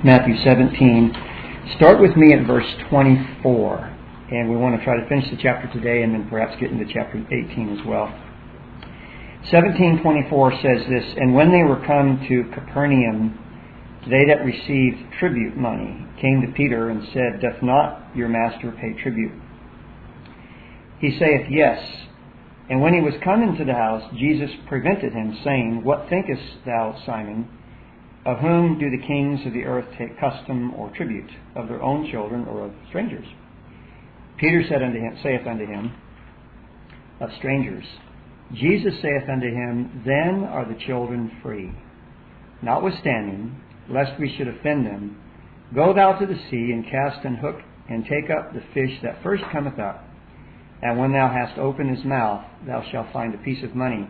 Matthew 17. Start with me at verse 24. And we want to try to finish the chapter today and then perhaps get into chapter 18 as well. 17:24 says this, "And when they were come to Capernaum, they that received tribute money came to Peter and said, Doth not your master pay tribute? He saith, Yes. And when he was come into the house, Jesus prevented him, saying, What thinkest thou, Simon? Of whom do the kings of the earth take custom or tribute? Of their own children or of strangers? Peter saith unto him, Of strangers. Jesus saith unto him, Then are the children free. Notwithstanding, lest we should offend them, go thou to the sea, and cast an hook, and take up the fish that first cometh up. And when thou hast opened his mouth, thou shalt find a piece of money.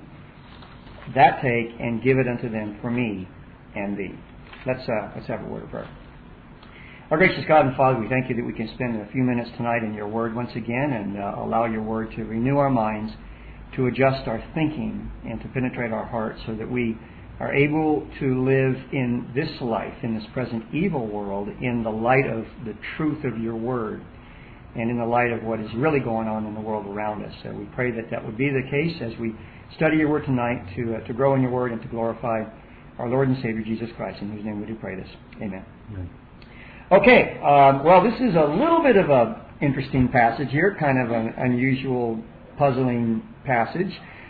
That take, and give it unto them for me and thee." Let's have a word of prayer. Our gracious God and Father, we thank you that we can spend a few minutes tonight in your word once again, and allow your word to renew our minds, to adjust our thinking, and to penetrate our hearts, so that we are able to live in this life, in this present evil world, in the light of the truth of your word, and in the light of what is really going on in the world around us. So we pray that that would be the case as we study your word tonight, to grow in your word and to glorify our Lord and Savior Jesus Christ, in whose name we do pray this. Amen. Amen. Okay, well, this is a little bit of an interesting passage here, kind of an unusual, puzzling passage.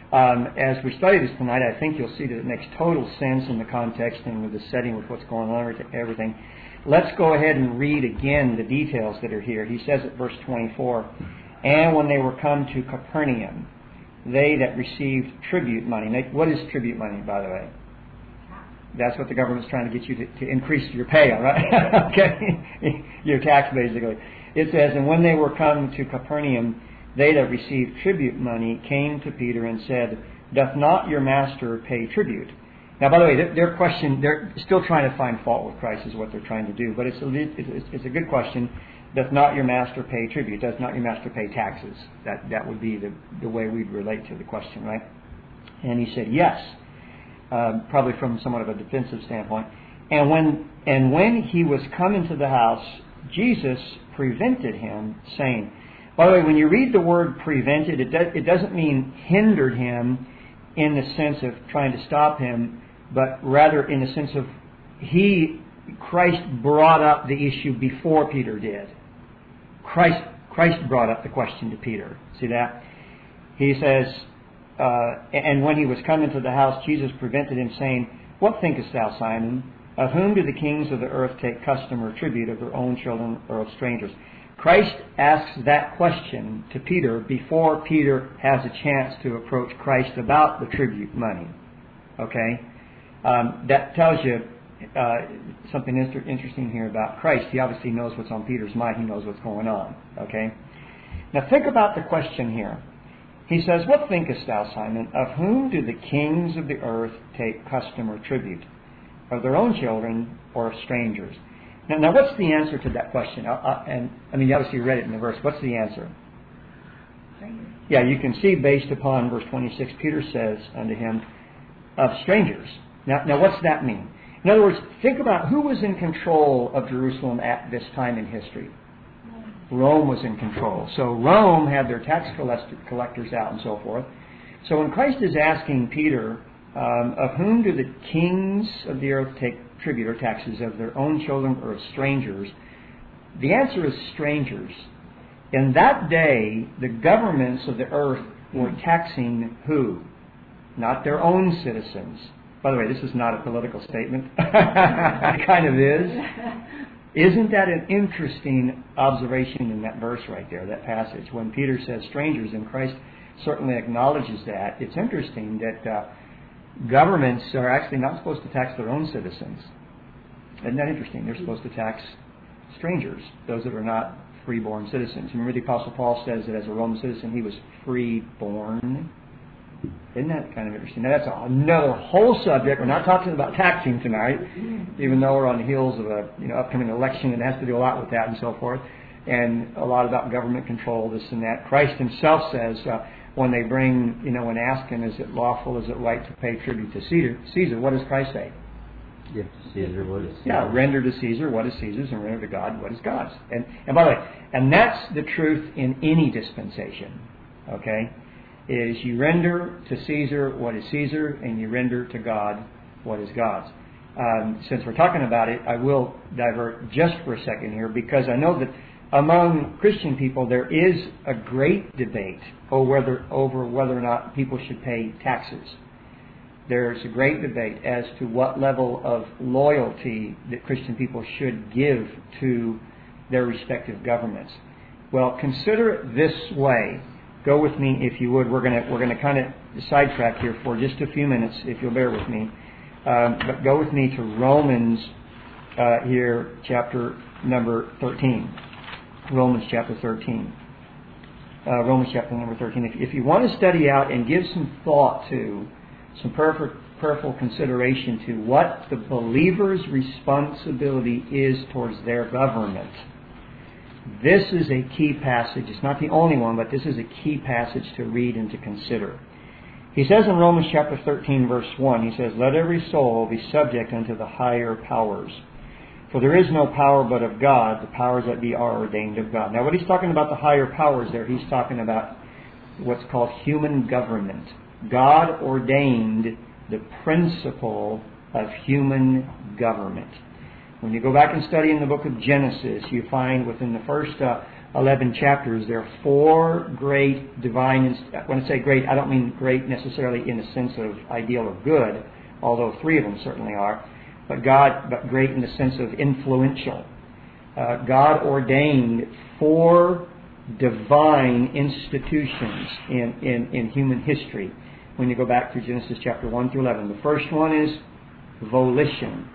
As we study this tonight, I think you'll see that it makes total sense in the context and with the setting, with what's going on, everything. Let's go ahead and read again the details that are here. He says at verse 24, "And when they were come to Capernaum, they that received tribute money." Now, what is tribute money, by the way? That's what the government's trying to get you to increase your pay, all right? Okay? Your tax, basically. It says, "And when they were come to Capernaum, they that received tribute money came to Peter and said, Doth not your master pay tribute?" Now, by the way, their question, they're still trying to find fault with Christ is what they're trying to do. But it's a good question. Doth not your master pay tribute? Does not your master pay taxes? That would be the way we'd relate to the question, right? And he said, yes. Probably from somewhat of a defensive standpoint. And when he was come into the house, Jesus prevented him, saying. By the way, when you read the word prevented, it doesn't mean hindered him in the sense of trying to stop him, but rather in the sense of Christ brought up the issue before Peter did. Christ brought up the question to Peter. See that? He says, and when he was come into the house, Jesus prevented him, saying, What thinkest thou, Simon? Of whom do the kings of the earth take custom or tribute? Of their own children or of strangers? Christ asks that question to Peter before Peter has a chance to approach Christ about the tribute money. Okay? That tells you something interesting here about Christ. He obviously knows what's on Peter's mind. He knows what's going on. Okay? Now think about the question here. He says, What thinkest thou, Simon? Of whom do the kings of the earth take custom or tribute? Of their own children or of strangers? Now what's the answer to that question? You obviously read it in the verse. What's the answer? Strangers. Yeah, you can see based upon verse 26, Peter says unto him, Of strangers. Now what's that mean? In other words, think about who was in control of Jerusalem at this time in history. Rome was in control. So Rome had their tax collectors out and so forth. So when Christ is asking Peter, of whom do the kings of the earth take tribute or taxes, of their own children or of strangers? The answer is strangers. In that day, the governments of the earth were taxing who? Not their own citizens. By the way, this is not a political statement. It kind of is. Isn't that an interesting observation in that verse right there, that passage? When Peter says strangers, and Christ certainly acknowledges that, it's interesting that governments are actually not supposed to tax their own citizens. Isn't that interesting? They're supposed to tax strangers, those that are not free-born citizens. Remember the Apostle Paul says that as a Roman citizen he was free-born. Isn't that kind of interesting? Now that's another whole subject. We're not talking about taxing tonight, even though we're on the heels of a upcoming election. It has to do a lot with that and so forth, and a lot about government control, this and that. Christ himself says when they bring, and ask him, is it lawful, is it right to pay tribute to Caesar? What does Christ say? Give to Caesar what is Caesar's. Yeah, render to Caesar what is Caesar's, and render to God what is God's. And by the way, and that's the truth in any dispensation. Okay, is you render to Caesar what is Caesar, and you render to God what is God's. Since we're talking about it, I will divert just for a second here, because I know that among Christian people there is a great debate over whether or not people should pay taxes. There's a great debate as to what level of loyalty that Christian people should give to their respective governments. Well, consider it this way. Go with me, if you would. We're going to kind of sidetrack here for just a few minutes, if you'll bear with me. But go with me to Romans here, chapter number 13. Romans chapter 13. Romans chapter number 13. If you want to study out and give some thought to, some prayerful consideration to what the believer's responsibility is towards their government, this is a key passage. It's not the only one, but this is a key passage to read and to consider. He says in Romans chapter 13, verse 1, he says, "Let every soul be subject unto the higher powers. For there is no power but of God, the powers that be are ordained of God." Now, what he's talking about, the higher powers there, he's talking about what's called human government. God ordained the principle of human government. When you go back and study in the book of Genesis, you find within the first 11 chapters, there are 4 great divine... When I say great, I don't mean great necessarily in the sense of ideal or good, although 3 of them certainly are, but great in the sense of influential. God ordained 4 divine institutions in human history. When you go back through Genesis chapter 1 through 11, the first one is volition,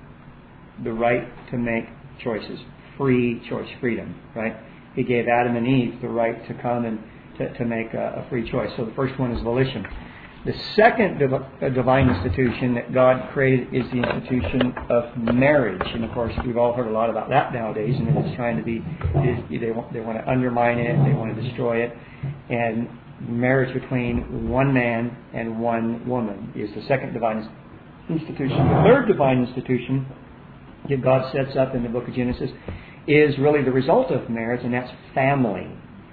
the right to make choices, free choice, freedom, right? He gave Adam and Eve the right to come and to make a free choice. So the first one is volition. The second divine institution that God created is the institution of marriage. And of course, we've all heard a lot about that nowadays, and it's trying to be, they want to undermine it, they want to destroy it. And marriage between one man and one woman is the second divine institution. The third divine institution that God sets up in the book of Genesis is really the result of marriage, and that's family.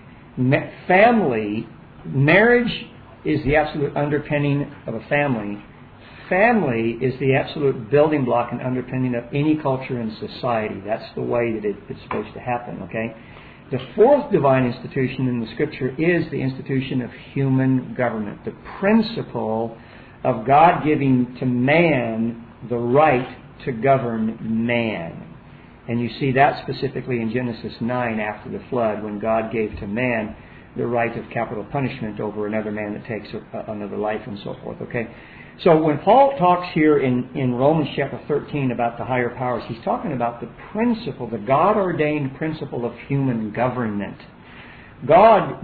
Marriage is the absolute underpinning of a family. Family is the absolute building block and underpinning of any culture and society. That's the way that it's supposed to happen, okay? The fourth divine institution in the Scripture is the institution of human government, the principle of God giving to man the right to govern man. And you see that specifically in Genesis 9 after the flood, when God gave to man the right of capital punishment over another man that takes another life and so forth, okay? So when Paul talks here in Romans chapter 13 about the higher powers, he's talking about the principle, the God-ordained principle of human government. God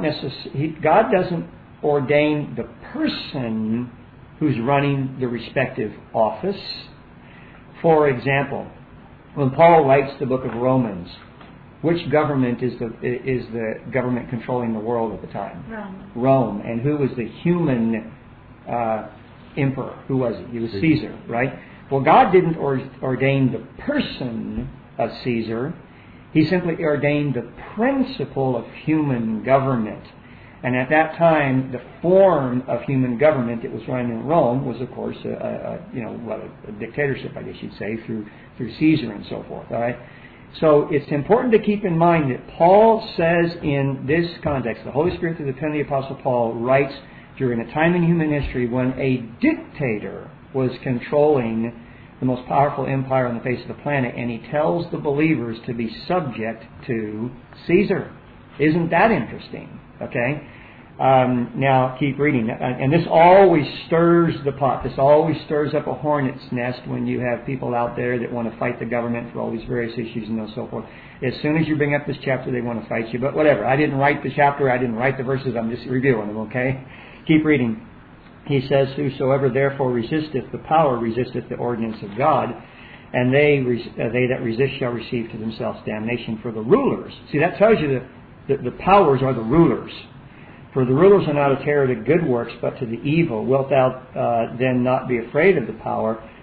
doesn't ordain the person who's running the respective office. For example, when Paul writes the book of Romans, which government is the government controlling the world at the time? Rome. And who was the human emperor? Who was he? He was Caesar, right? Well, God didn't ordain the person of Caesar. He simply ordained the principle of human government. And at that time, the form of human government that was running in Rome was, of course, a dictatorship, I guess you'd say, through Caesar and so forth. All right. So it's important to keep in mind that Paul says in this context, the Holy Spirit through the pen of the Apostle Paul writes during a time in human history when a dictator was controlling the most powerful empire on the face of the planet, and he tells the believers to be subject to Caesar. Isn't that interesting? Okay? Now, keep reading. And this always stirs the pot. This always stirs up a hornet's nest when you have people out there that want to fight the government for all these various issues and so forth. As soon as you bring up this chapter, they want to fight you. But whatever. I didn't write the chapter. I didn't write the verses. I'm just reviewing them, okay? Keep reading. He says, "Whosoever therefore resisteth the power resisteth the ordinance of God, and they that resist shall receive to themselves damnation. For the rulers," see, that tells you that the powers are the rulers. "For the rulers are not a terror to good works, but to the evil. Wilt thou then not be afraid of the power,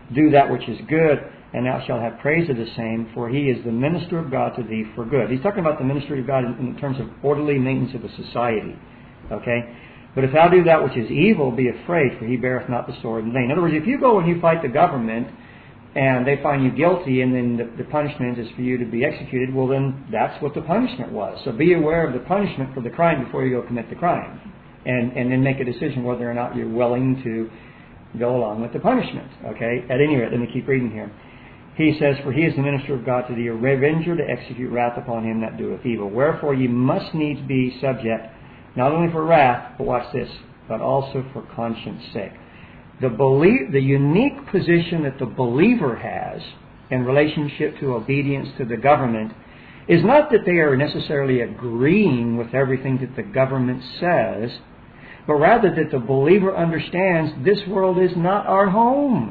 do that which is good, and thou shalt have praise of the same, for he is the minister of God to thee for good. He's talking about the ministry of God in terms of orderly maintenance of a society. Okay? But if thou do that which is evil, be afraid, for he beareth not the sword in vain. In other words, if you go and you fight the government, and they find you guilty, and then the punishment is for you to be executed, well then that's what the punishment was. So be aware of the punishment for the crime before you go commit the crime. And then make a decision whether or not you're willing to go along with the punishment. Okay? At any rate, let me keep reading here. He says, for he is the minister of God to thee, a revenger to execute wrath upon him that doeth evil. Wherefore ye must needs be subject, not only for wrath, but watch this, but also for conscience sake. The unique position that the believer has in relationship to obedience to the government is not that they are necessarily agreeing with everything that the government says, but rather that the believer understands this world is not our home.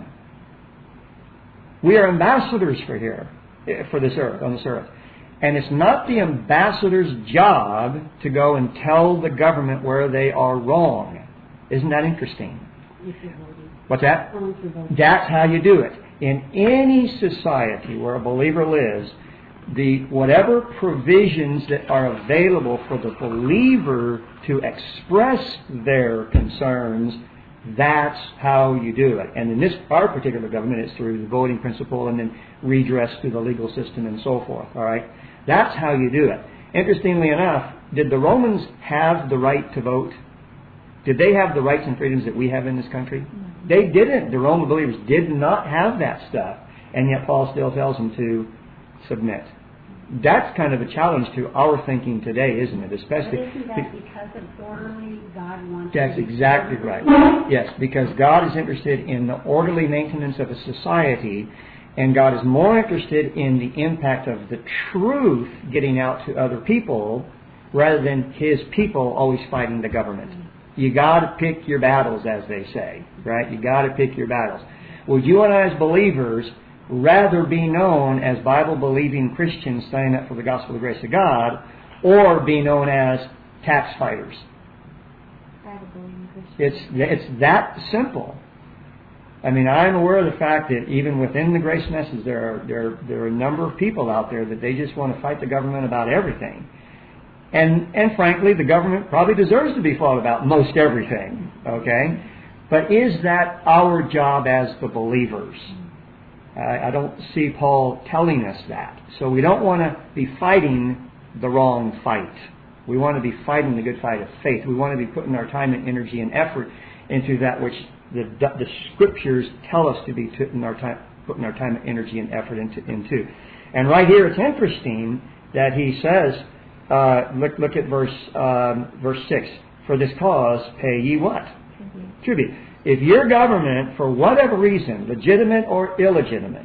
We are ambassadors for this earth, on this earth. And it's not the ambassador's job to go and tell the government where they are wrong. Isn't that interesting? What's that? That's how you do it. In any society where a believer lives, whatever provisions that are available for the believer to express their concerns, that's how you do it. And in our particular government, it's through the voting principle and then redress through the legal system and so forth. All right? That's how you do it. Interestingly enough, did the Romans have the right to vote? Did they have the rights and freedoms that we have in this country? They didn't. The Roman believers did not have that stuff. And yet Paul still tells them to submit. That's kind of a challenge to our thinking today, isn't it? Especially, but isn't that because of orderly God wants? That's exactly right. Yes, because God is interested in the orderly maintenance of a society, and God is more interested in the impact of the truth getting out to other people rather than His people always fighting the government. You got to pick your battles, as they say, right? You got to pick your battles. Well, you and I as believers rather be known as Bible-believing Christians standing up for the gospel of the grace of God, or be known as tax fighters. Bible-believing Christians. It's that simple. I mean, I'm aware of the fact that even within the grace message, there are a number of people out there that they just want to fight the government about everything. And frankly, the government probably deserves to be fought about most everything. Okay? But is that our job as the believers? I don't see Paul telling us that. So we don't want to be fighting the wrong fight. We want to be fighting the good fight of faith. We want to be putting our time and energy and effort into that which the Scriptures tell us to be putting our time and energy and effort into. And right here it's interesting that he says, look at verse 6. For this cause pay ye what? Tribute. If your government, for whatever reason, legitimate or illegitimate,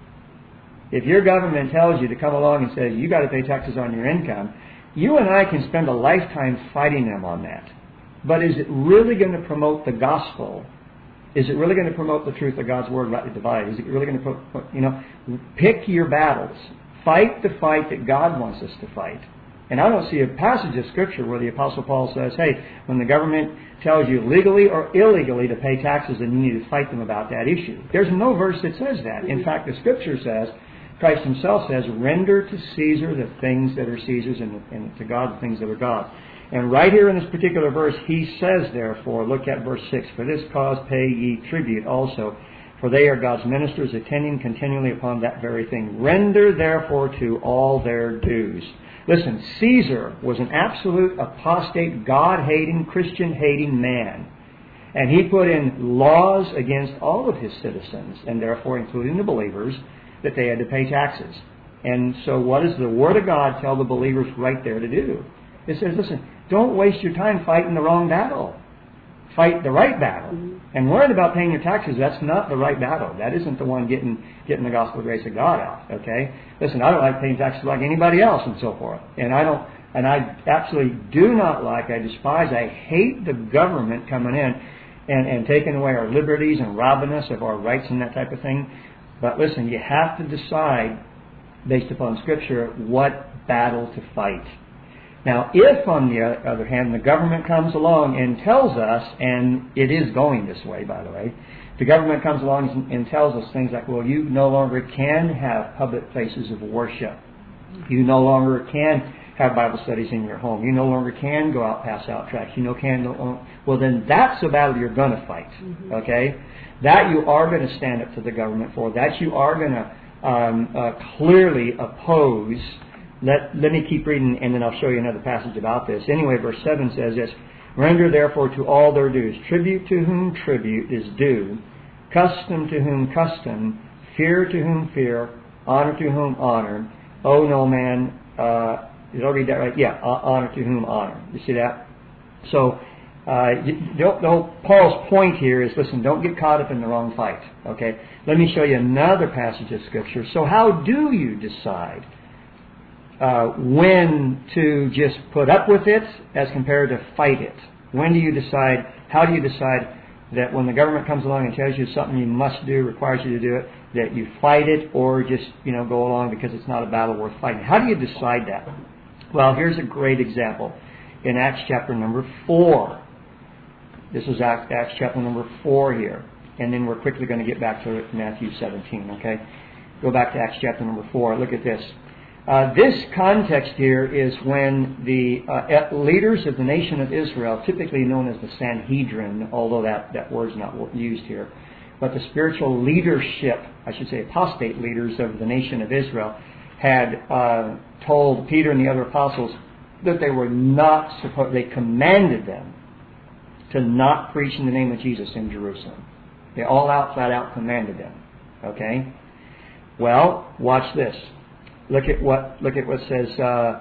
if your government tells you to come along and says you got to pay taxes on your income, you and I can spend a lifetime fighting them on that. But is it really going to promote the gospel? Is it really going to promote the truth of God's word rightly divided? Is it really going to pick your battles. Fight the fight that God wants us to fight. And I don't see a passage of Scripture where the Apostle Paul says, hey, when the government tells you legally or illegally to pay taxes, then you need to fight them about that issue. There's no verse that says that. In fact, the Scripture says, Christ Himself says, render to Caesar the things that are Caesar's and to God the things that are God's. And right here in this particular verse, he says, therefore, look at verse 6, for this cause pay ye tribute also, for they are God's ministers, attending continually upon that very thing. Render therefore to all their dues. Listen, Caesar was an absolute apostate, God-hating, Christian-hating man. And he put in laws against all of his citizens, and therefore including the believers, that they had to pay taxes. And so what does the Word of God tell the believers right there to do? It says, listen, don't waste your time fighting the wrong battle. Fight the right battle. And worrying about paying your taxes, that's not the right battle. That isn't the one getting the gospel grace of God out. Okay? Listen, I don't like paying taxes like anybody else and so forth. And I absolutely do not like, I despise, I hate the government coming in and taking away our liberties and robbing us of our rights and that type of thing. But listen, you have to decide, based upon Scripture, what battle to fight. Now, if, on the other hand, the government comes along and tells us, and it is going this way, by the way, The government comes along and tells us things like, well, you no longer can have public places of worship. You no longer can have Bible studies in your home. You no longer can go out, pass out tracts. Well, then that's a battle you're going to fight. Okay? That you are going to stand up to the government for. That you are going to clearly oppose. Let me keep reading, and then I'll show you another passage about this. Anyway, verse 7 says this, "Render therefore to all their dues, tribute to whom tribute is due, custom to whom custom, fear to whom fear, honor to whom honor. Owe no man," did I read that right? Yeah, honor to whom honor. You see that? So, Paul's point here is, listen, don't get caught up in the wrong fight. Okay? Let me show you another passage of Scripture. So how do you decide when to just put up with it as compared to fight it? When do you decide, how do you decide that when the government comes along and tells you something you must do, requires you to do it, that you fight it or just, go along because it's not a battle worth fighting? How do you decide that? Well, here's a great example in Acts chapter number 4. This is Acts chapter number 4 here. And then we're quickly going to get back to Matthew 17, okay? Go back to Acts chapter number 4. Look at this. This context here is when the leaders of the nation of Israel, typically known as the Sanhedrin, although that word's not used here, but the spiritual leadership, I should say apostate leaders of the nation of Israel, had told Peter and the other apostles that they were not supposed, they commanded them to not preach in the name of Jesus in Jerusalem. They all out, flat out commanded them. Okay? Well, watch this. Look at what it says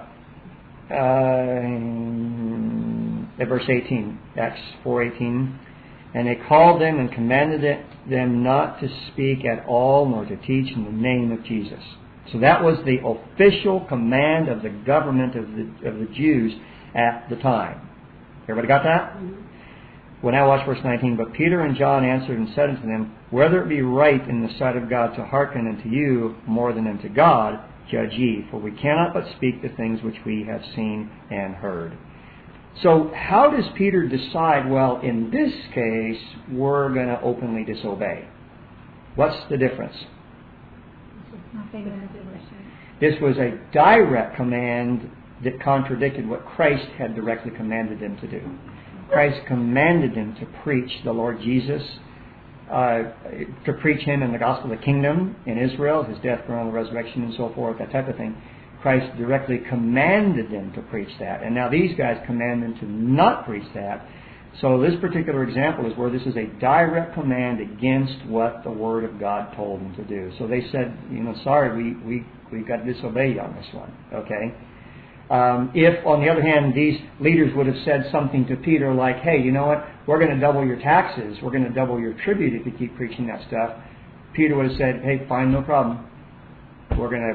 at verse 18, Acts 4:18. "And they called them and commanded them not to speak at all, nor to teach in the name of Jesus." So that was the official command of the government of the Jews at the time. Everybody got that? Well, now watch verse 19. "But Peter and John answered and said unto them, Whether it be right in the sight of God to hearken unto you more than unto God, judge ye, for we cannot but speak the things which we have seen and heard." So how does Peter decide, well, in this case, we're going to openly disobey? What's the difference? This was a direct command that contradicted what Christ had directly commanded them to do. Christ commanded them to preach the Lord Jesus, to preach Him in the gospel of the kingdom in Israel, His death, burial, and resurrection, and so forth, that type of thing. Christ directly commanded them to preach that. And now these guys command them to not preach that. So this particular example is where this is a direct command against what the Word of God told them to do. So they said, sorry, we got to disobey you on this one. Okay? If, on the other hand, these leaders would have said something to Peter like, hey, you know what, we're going to double your taxes, we're going to double your tribute if you keep preaching that stuff, Peter would have said, hey, fine, no problem. We're going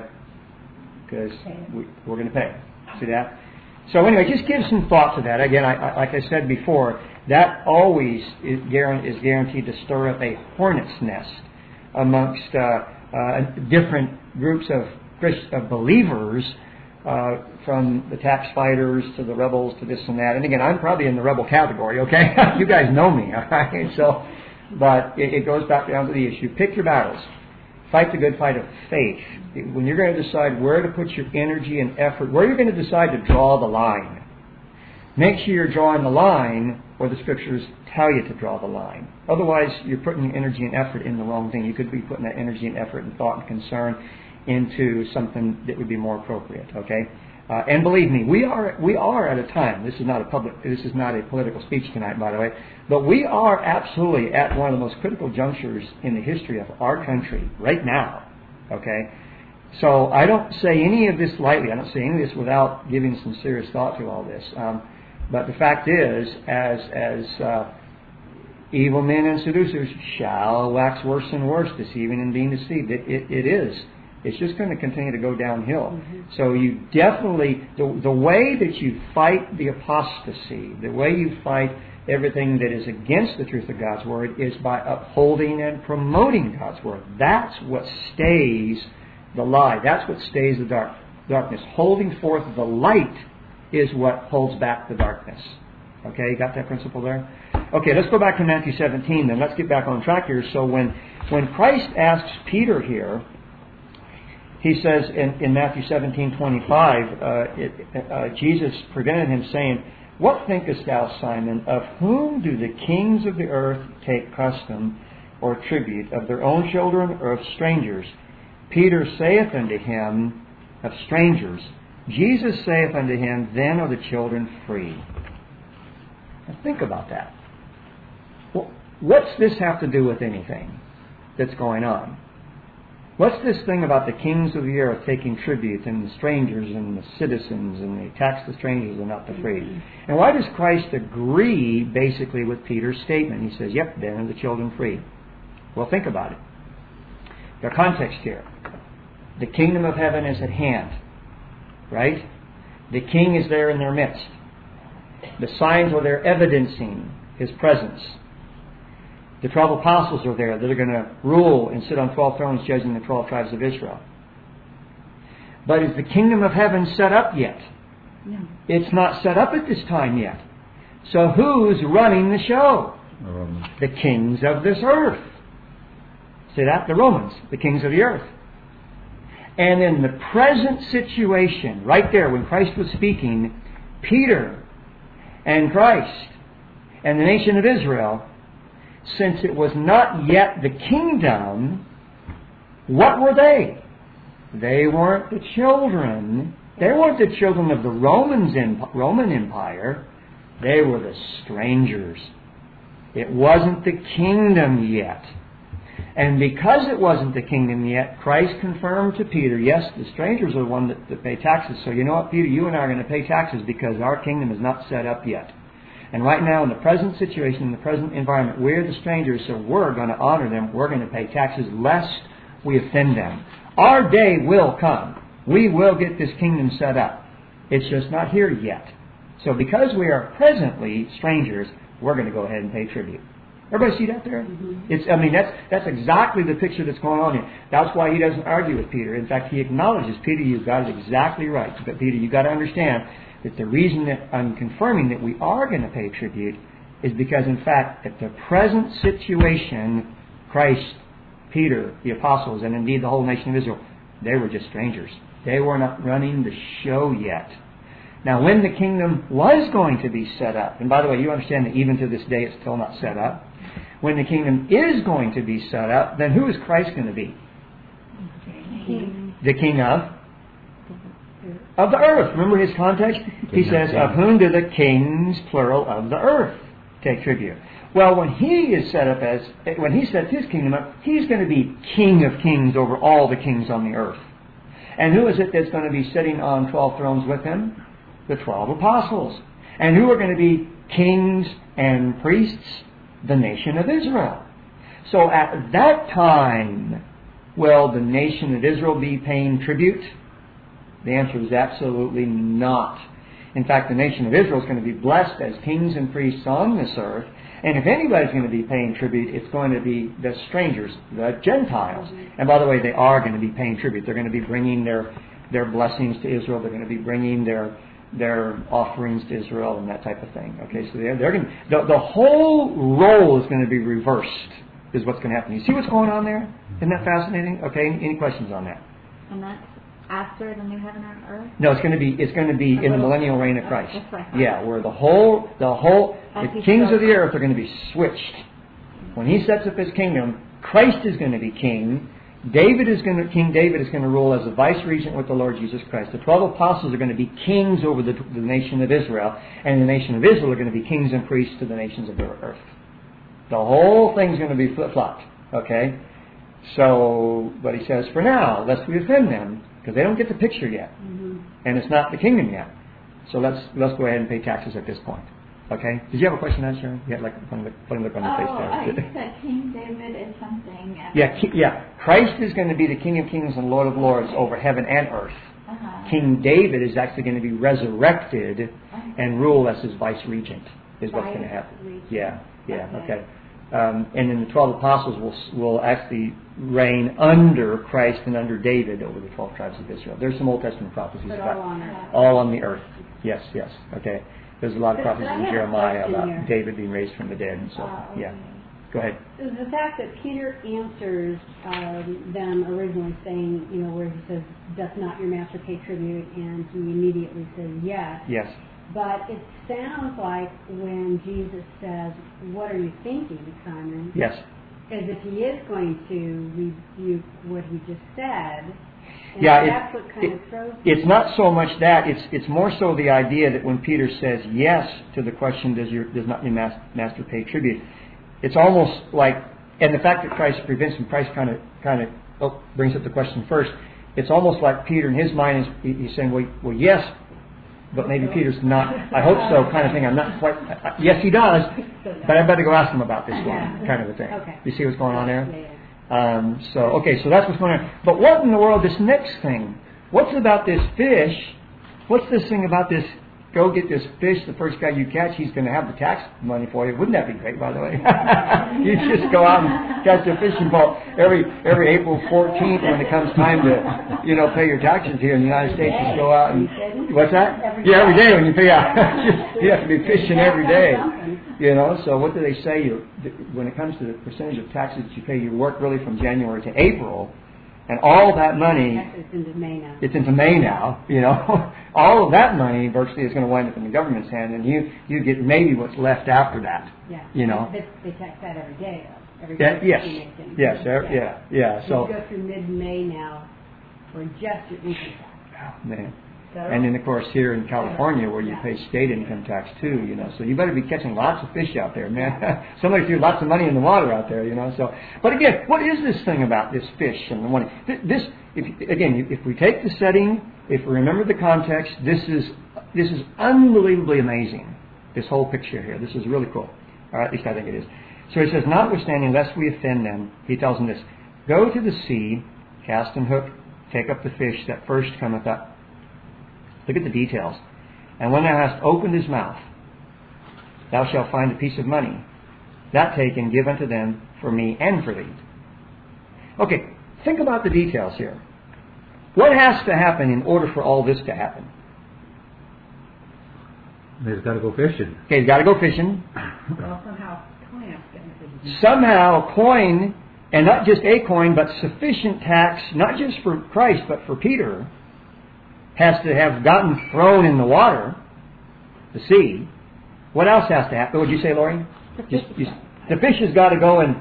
to pay. See that? So anyway, just give some thought to that. Again, like I said before, that always is guaranteed to stir up a hornet's nest amongst different groups of believers, from the tax fighters to the rebels to this and that. And again, I'm probably in the rebel category, okay? You guys know me, all right? So, but it goes back down to the issue. Pick your battles. Fight the good fight of faith. When you're going to decide where to put your energy and effort, where you're going to decide to draw the line, make sure you're drawing the line where the Scriptures tell you to draw the line. Otherwise, you're putting your energy and effort in the wrong thing. You could be putting that energy and effort and thought and concern into something that would be more appropriate. Okay, and believe me, we are at a time. This is not a political speech tonight, by the way, but we are absolutely at one of the most critical junctures in the history of our country right now. Okay, so I don't say any of this lightly. I don't say any of this without giving some serious thought to all this. But the fact is, as evil men and seducers shall wax worse and worse, deceiving and being deceived. It is. It's just going to continue to go downhill. So you definitely, the way that you fight the apostasy, the way you fight everything that is against the truth of God's Word is by upholding and promoting God's Word. That's what stays the lie. That's what stays the darkness. Holding forth the light is what holds back the darkness. Okay, you got that principle there? Okay, let's go back to Matthew 17 then. Let's get back on track here. So when Christ asks Peter here, he says in Matthew 17:25, Jesus prevented him saying, "What thinkest thou, Simon? Of whom do the kings of the earth take custom or tribute? Of their own children or of strangers? Peter saith unto him, Of strangers. Jesus saith unto him, Then are the children free." Now think about that. Well, what's this have to do with anything that's going on? What's this thing about the kings of the earth taking tribute and the strangers and the citizens and they tax the strangers and not the free? And why does Christ agree basically with Peter's statement? He says, "Yep, then are the children free." Well, think about it. The context here. The kingdom of heaven is at hand. Right? The king is there in their midst. The signs are there evidencing His presence. The 12 apostles are there that are going to rule and sit on 12 thrones judging the 12 tribes of Israel. But is the kingdom of heaven set up yet? No. It's not set up at this time yet. So who's running the show? The kings of this earth. See that? The Romans, the kings of the earth. And in the present situation, right there when Christ was speaking, Peter and Christ and the nation of Israel, since it was not yet the kingdom, what were they? They weren't the children. They weren't the children of the Roman Empire. They were the strangers. It wasn't the kingdom yet. And because it wasn't the kingdom yet, Christ confirmed to Peter, yes, the strangers are the ones that pay taxes. So you know what, Peter, you and I are going to pay taxes because our kingdom is not set up yet. And right now, in the present situation, in the present environment, we're the strangers, so we're going to honor them. We're going to pay taxes lest we offend them. Our day will come. We will get this kingdom set up. It's just not here yet. So because we are presently strangers, we're going to go ahead and pay tribute. Everybody see that there? Mm-hmm. That's exactly the picture that's going on here. That's why he doesn't argue with Peter. In fact, he acknowledges, Peter, you've got it exactly right. But Peter, you've got to understand that the reason that I'm confirming that we are going to pay tribute is because, in fact, at the present situation, Christ, Peter, the apostles, and indeed the whole nation of Israel, they were just strangers. They were not running the show yet. Now, when the kingdom was going to be set up, and by the way, you understand that even to this day it's still not set up. When the kingdom is going to be set up, then who is Christ going to be? The king of the earth. Remember his context? He says, of whom do the kings, plural, of the earth take tribute? Well, when he sets his kingdom up, he's going to be King of kings over all the kings on the earth. And who is it that's going to be sitting on 12 thrones with him? The 12 apostles. And who are going to be kings and priests? The nation of Israel. So at that time, will the nation of Israel be paying tribute? The answer is absolutely not. In fact, the nation of Israel is going to be blessed as kings and priests on this earth. And if anybody's going to be paying tribute, it's going to be the strangers, the Gentiles. And by the way, they are going to be paying tribute. They're going to be bringing their blessings to Israel. They're going to be bringing their offerings to Israel and that type of thing. Okay, so they're going to, the whole role is going to be reversed, is what's going to happen. You see what's going on there? Isn't that fascinating? Okay, any questions on that? And that's after the new heaven and earth? No, it's going to be in the millennial reign of Christ. Yeah, where the kings of the earth are going to be switched. When he sets up his kingdom, Christ is going to be king. King David is going to rule as a vice regent with the Lord Jesus Christ. The 12 apostles are going to be kings over the nation of Israel, and the nation of Israel are going to be kings and priests to the nations of the earth. The whole thing's going to be flip-flopped. Okay? So, but he says, for now, lest we offend them, because they don't get the picture yet. Mm-hmm. And it's not the kingdom yet. So let's go ahead and pay taxes at this point. Okay? Did you have a question on that, Sharon? You had like a funny look on your face there. You said King David is something. Yeah. Christ is going to be the King of kings and Lord of lords over heaven and earth. Uh-huh. King David is actually going to be resurrected and rule as his vice regent, is what's going to happen. Yeah, okay. And then the 12 apostles will actually reign under Christ and under David over the 12 tribes of Israel. There's some Old Testament prophecies about all on the earth. Yes, okay. There's a lot of But prophecies I in have a Jeremiah question about here. David being raised from the dead and so on. Yeah. Go ahead. The fact that Peter answers them originally saying, where he says, "Doth not your master pay tribute?" and he immediately says yes. Yes. But it sounds like when Jesus says, "What are you thinking, Simon?" Yes. as if he is going to rebuke what he just said. And Yeah, that's what kind of throws me. it's not so much that. It's more so the idea that when Peter says yes to the question, does not your master pay tribute? It's almost like, and the fact that Christ prevents him, Christ kind of brings up the question first. It's almost like Peter in his mind he's saying, well, yes, but maybe Peter's not. I hope so, kind of thing. I'm not quite. Yes, he does, but I better go ask him about this one, kind of a thing. Okay. You see what's going on there? Yeah. So that's what's going on. But what in the world? This next thing. What's about this fish? What's this thing about this? Go get this fish. The first guy you catch, he's going to have the tax money for you. Wouldn't that be great, by the way? You just go out and catch a fishing boat every April 14th when it comes time to pay your taxes here in the United States. Just go out and what's that? Every day when you pay out. You have to be fishing every day. So what do they say? When it comes to the percentage of taxes that you pay, you work really from January to April. And all that money, Actually, it's into May now. It's into May now, all of that money virtually is going to wind up in the government's hand, and you get maybe what's left after that. Yeah. They tax that every day, though. Every day. Yeah. So you go through mid-May now for just your income tax. Oh, man. And then, of course, here in California, where you pay state income tax too, so you better be catching lots of fish out there, man. Somebody threw lots of money in the water out there, So, but again, what is this thing about this fish and the money? If we take the setting, if we remember the context, this is unbelievably amazing. This whole picture here, this is really cool. All right, at least I think it is. So he says, notwithstanding, lest we offend them, he tells them this: go to the sea, cast and hook, take up the fish that first cometh up. Look at the details. And when thou hast opened his mouth, thou shalt find a piece of money. That take and give unto them for me and for thee. Okay, think about the details here. What has to happen in order for all this to happen? He's got to go fishing. Okay, he's got to go fishing. Well, Somehow coin, and not just a coin, but sufficient tax, not just for Christ, but for Peter, has to have gotten thrown in the water, the sea. What else has to happen? What would you say, Lori? The fish has got to go and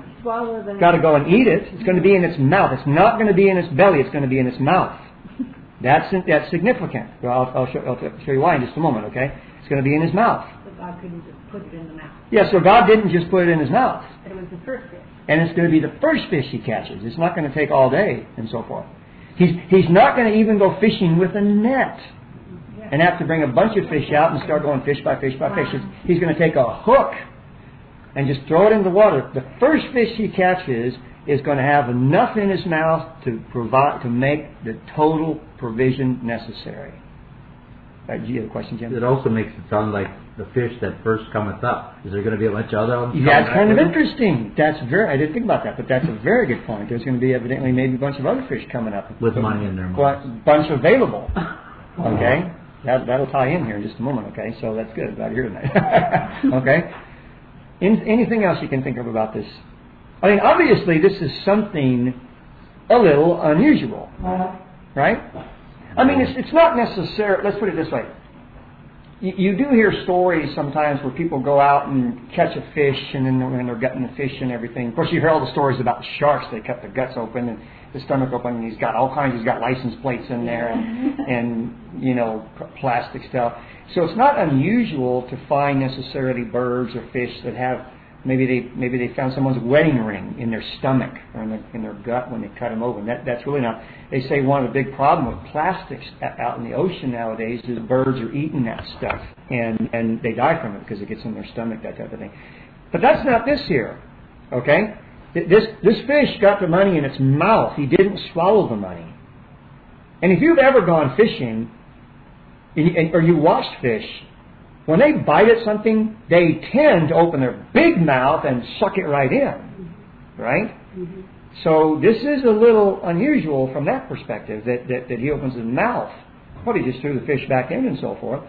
eat it. It's going to be in its mouth. It's not going to be in its belly. It's going to be in its mouth. That's significant. Well, I'll show you why in just a moment. Okay, it's going to be in his mouth. But God couldn't just put it in the mouth. Yeah, so God didn't just put it in his mouth. It was the first fish. And it's going to be the first fish he catches. It's not going to take all day and so forth. He's not going to even go fishing with a net and have to bring a bunch of fish out and start going fish by fish by fish. He's going to take a hook and just throw it in the water. The first fish he catches is going to have enough in his mouth to make the total provision necessary. Do you have a question, Jim? It also makes it sound like the fish that first cometh up. Is there going to be a bunch of other ones? That's kind of interesting. I didn't think about that, but that's a very good point. There's going to be evidently maybe a bunch of other fish coming up. With money in their mouths. Bunch available. Okay? That'll tie in here in just a moment, okay? So that's good. Glad you're hearing that. Okay? Anything else you can think of about this? I mean, obviously this is something a little unusual. Right? I mean, it's not necessary. Let's put it this way. You do hear stories sometimes where people go out and catch a fish, and then when they're gutting the fish and everything. Of course, you hear all the stories about the sharks. They cut the guts open and the stomach open, and he's got all kinds. He's got license plates in there and plastic stuff. So it's not unusual to find necessarily birds or fish that have maybe they found someone's wedding ring in their stomach or in their gut when they cut them open. That's really not. They say one of the big problems with plastics out in the ocean nowadays is birds are eating that stuff and they die from it because it gets in their stomach, that type of thing. But that's not this here. Okay? This fish got the money in its mouth. He didn't swallow the money. And if you've ever gone fishing or you watched fish, when they bite at something, they tend to open their big mouth and suck it right in. Right? Mm-hmm. So this is a little unusual from that perspective, that he opens his mouth. Well, he just threw the fish back in and so forth.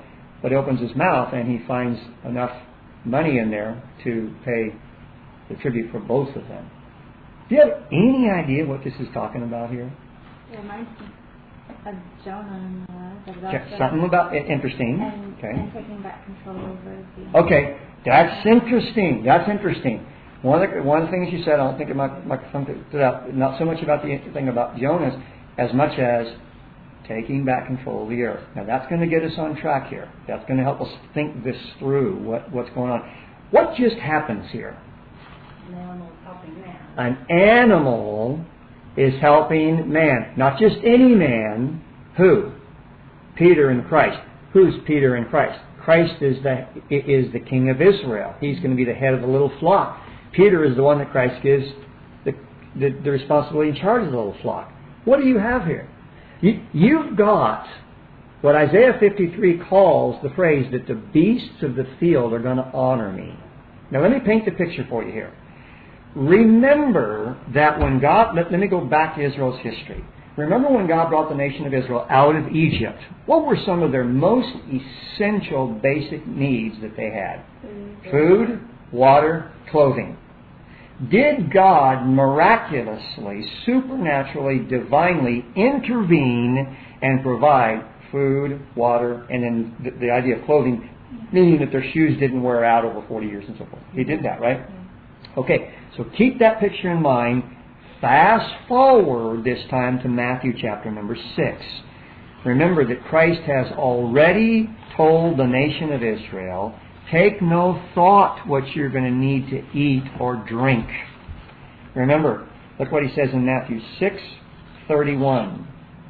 but he opens his mouth and he finds enough money in there to pay the tribute for both of them. Do you have any idea what this is talking about here? It reminds me of Jonah and Okay, something about interesting. and taking back control over the... Okay, that's interesting. That's interesting. One of the things you said, I don't think it might stood out, not so much about the thing about Jonas as much as taking back control of the earth. Now that's going to get us on track here. That's going to help us think this through, what's going on. What just happens here? An animal is helping man. An animal is helping man. Not just any man. Who? Peter and Christ. Who's Peter and Christ? Christ is the king of Israel. He's going to be the head of the little flock. Peter is the one that Christ gives the responsibility in charge of the little flock. What do you have here? You've got what Isaiah 53 calls the phrase that the beasts of the field are going to honor me. Now let me paint the picture for you here. Remember that when God... Let me go back to Israel's history. Remember when God brought the nation of Israel out of Egypt? What were some of their most essential basic needs that they had? Food, water, clothing. Did God miraculously, supernaturally, divinely intervene and provide food, water, and then the idea of clothing, meaning that their shoes didn't wear out over 40 years and so forth? He did that, right? Okay, so keep that picture in mind. Fast forward this time to Matthew chapter number 6. Remember that Christ has already told the nation of Israel, take no thought what you're going to need to eat or drink. Remember, look what he says in Matthew 6:31.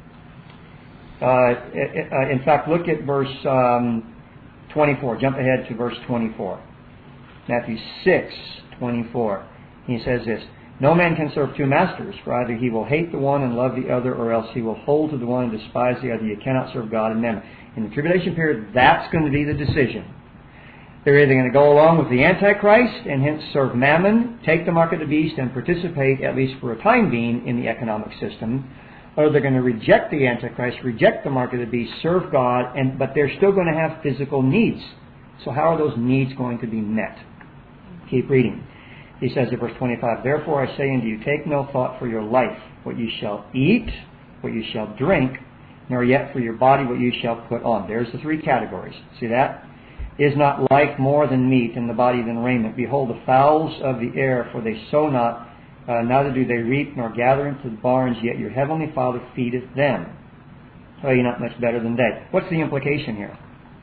In fact, look at verse 24. Jump ahead to verse 24. Matthew 6:24. He says this, no man can serve two masters, for either he will hate the one and love the other, or else he will hold to the one and despise the other. You cannot serve God and mammon. In the tribulation period, that's going to be the decision. They're either going to go along with the Antichrist and hence serve mammon, take the mark of the beast, and participate, at least for a time being, in the economic system, or they're going to reject the Antichrist, reject the mark of the beast, serve God, but they're still going to have physical needs. So how are those needs going to be met? Keep reading. He says in verse 25, therefore I say unto you, take no thought for your life, what you shall eat, what you shall drink, nor yet for your body what you shall put on. There's the three categories. See that? Is not life more than meat, and the body than raiment? Behold, the fowls of the air, for they sow not, neither do they reap, nor gather into the barns, yet your heavenly Father feedeth them. Are you not much better than they? What's the implication here?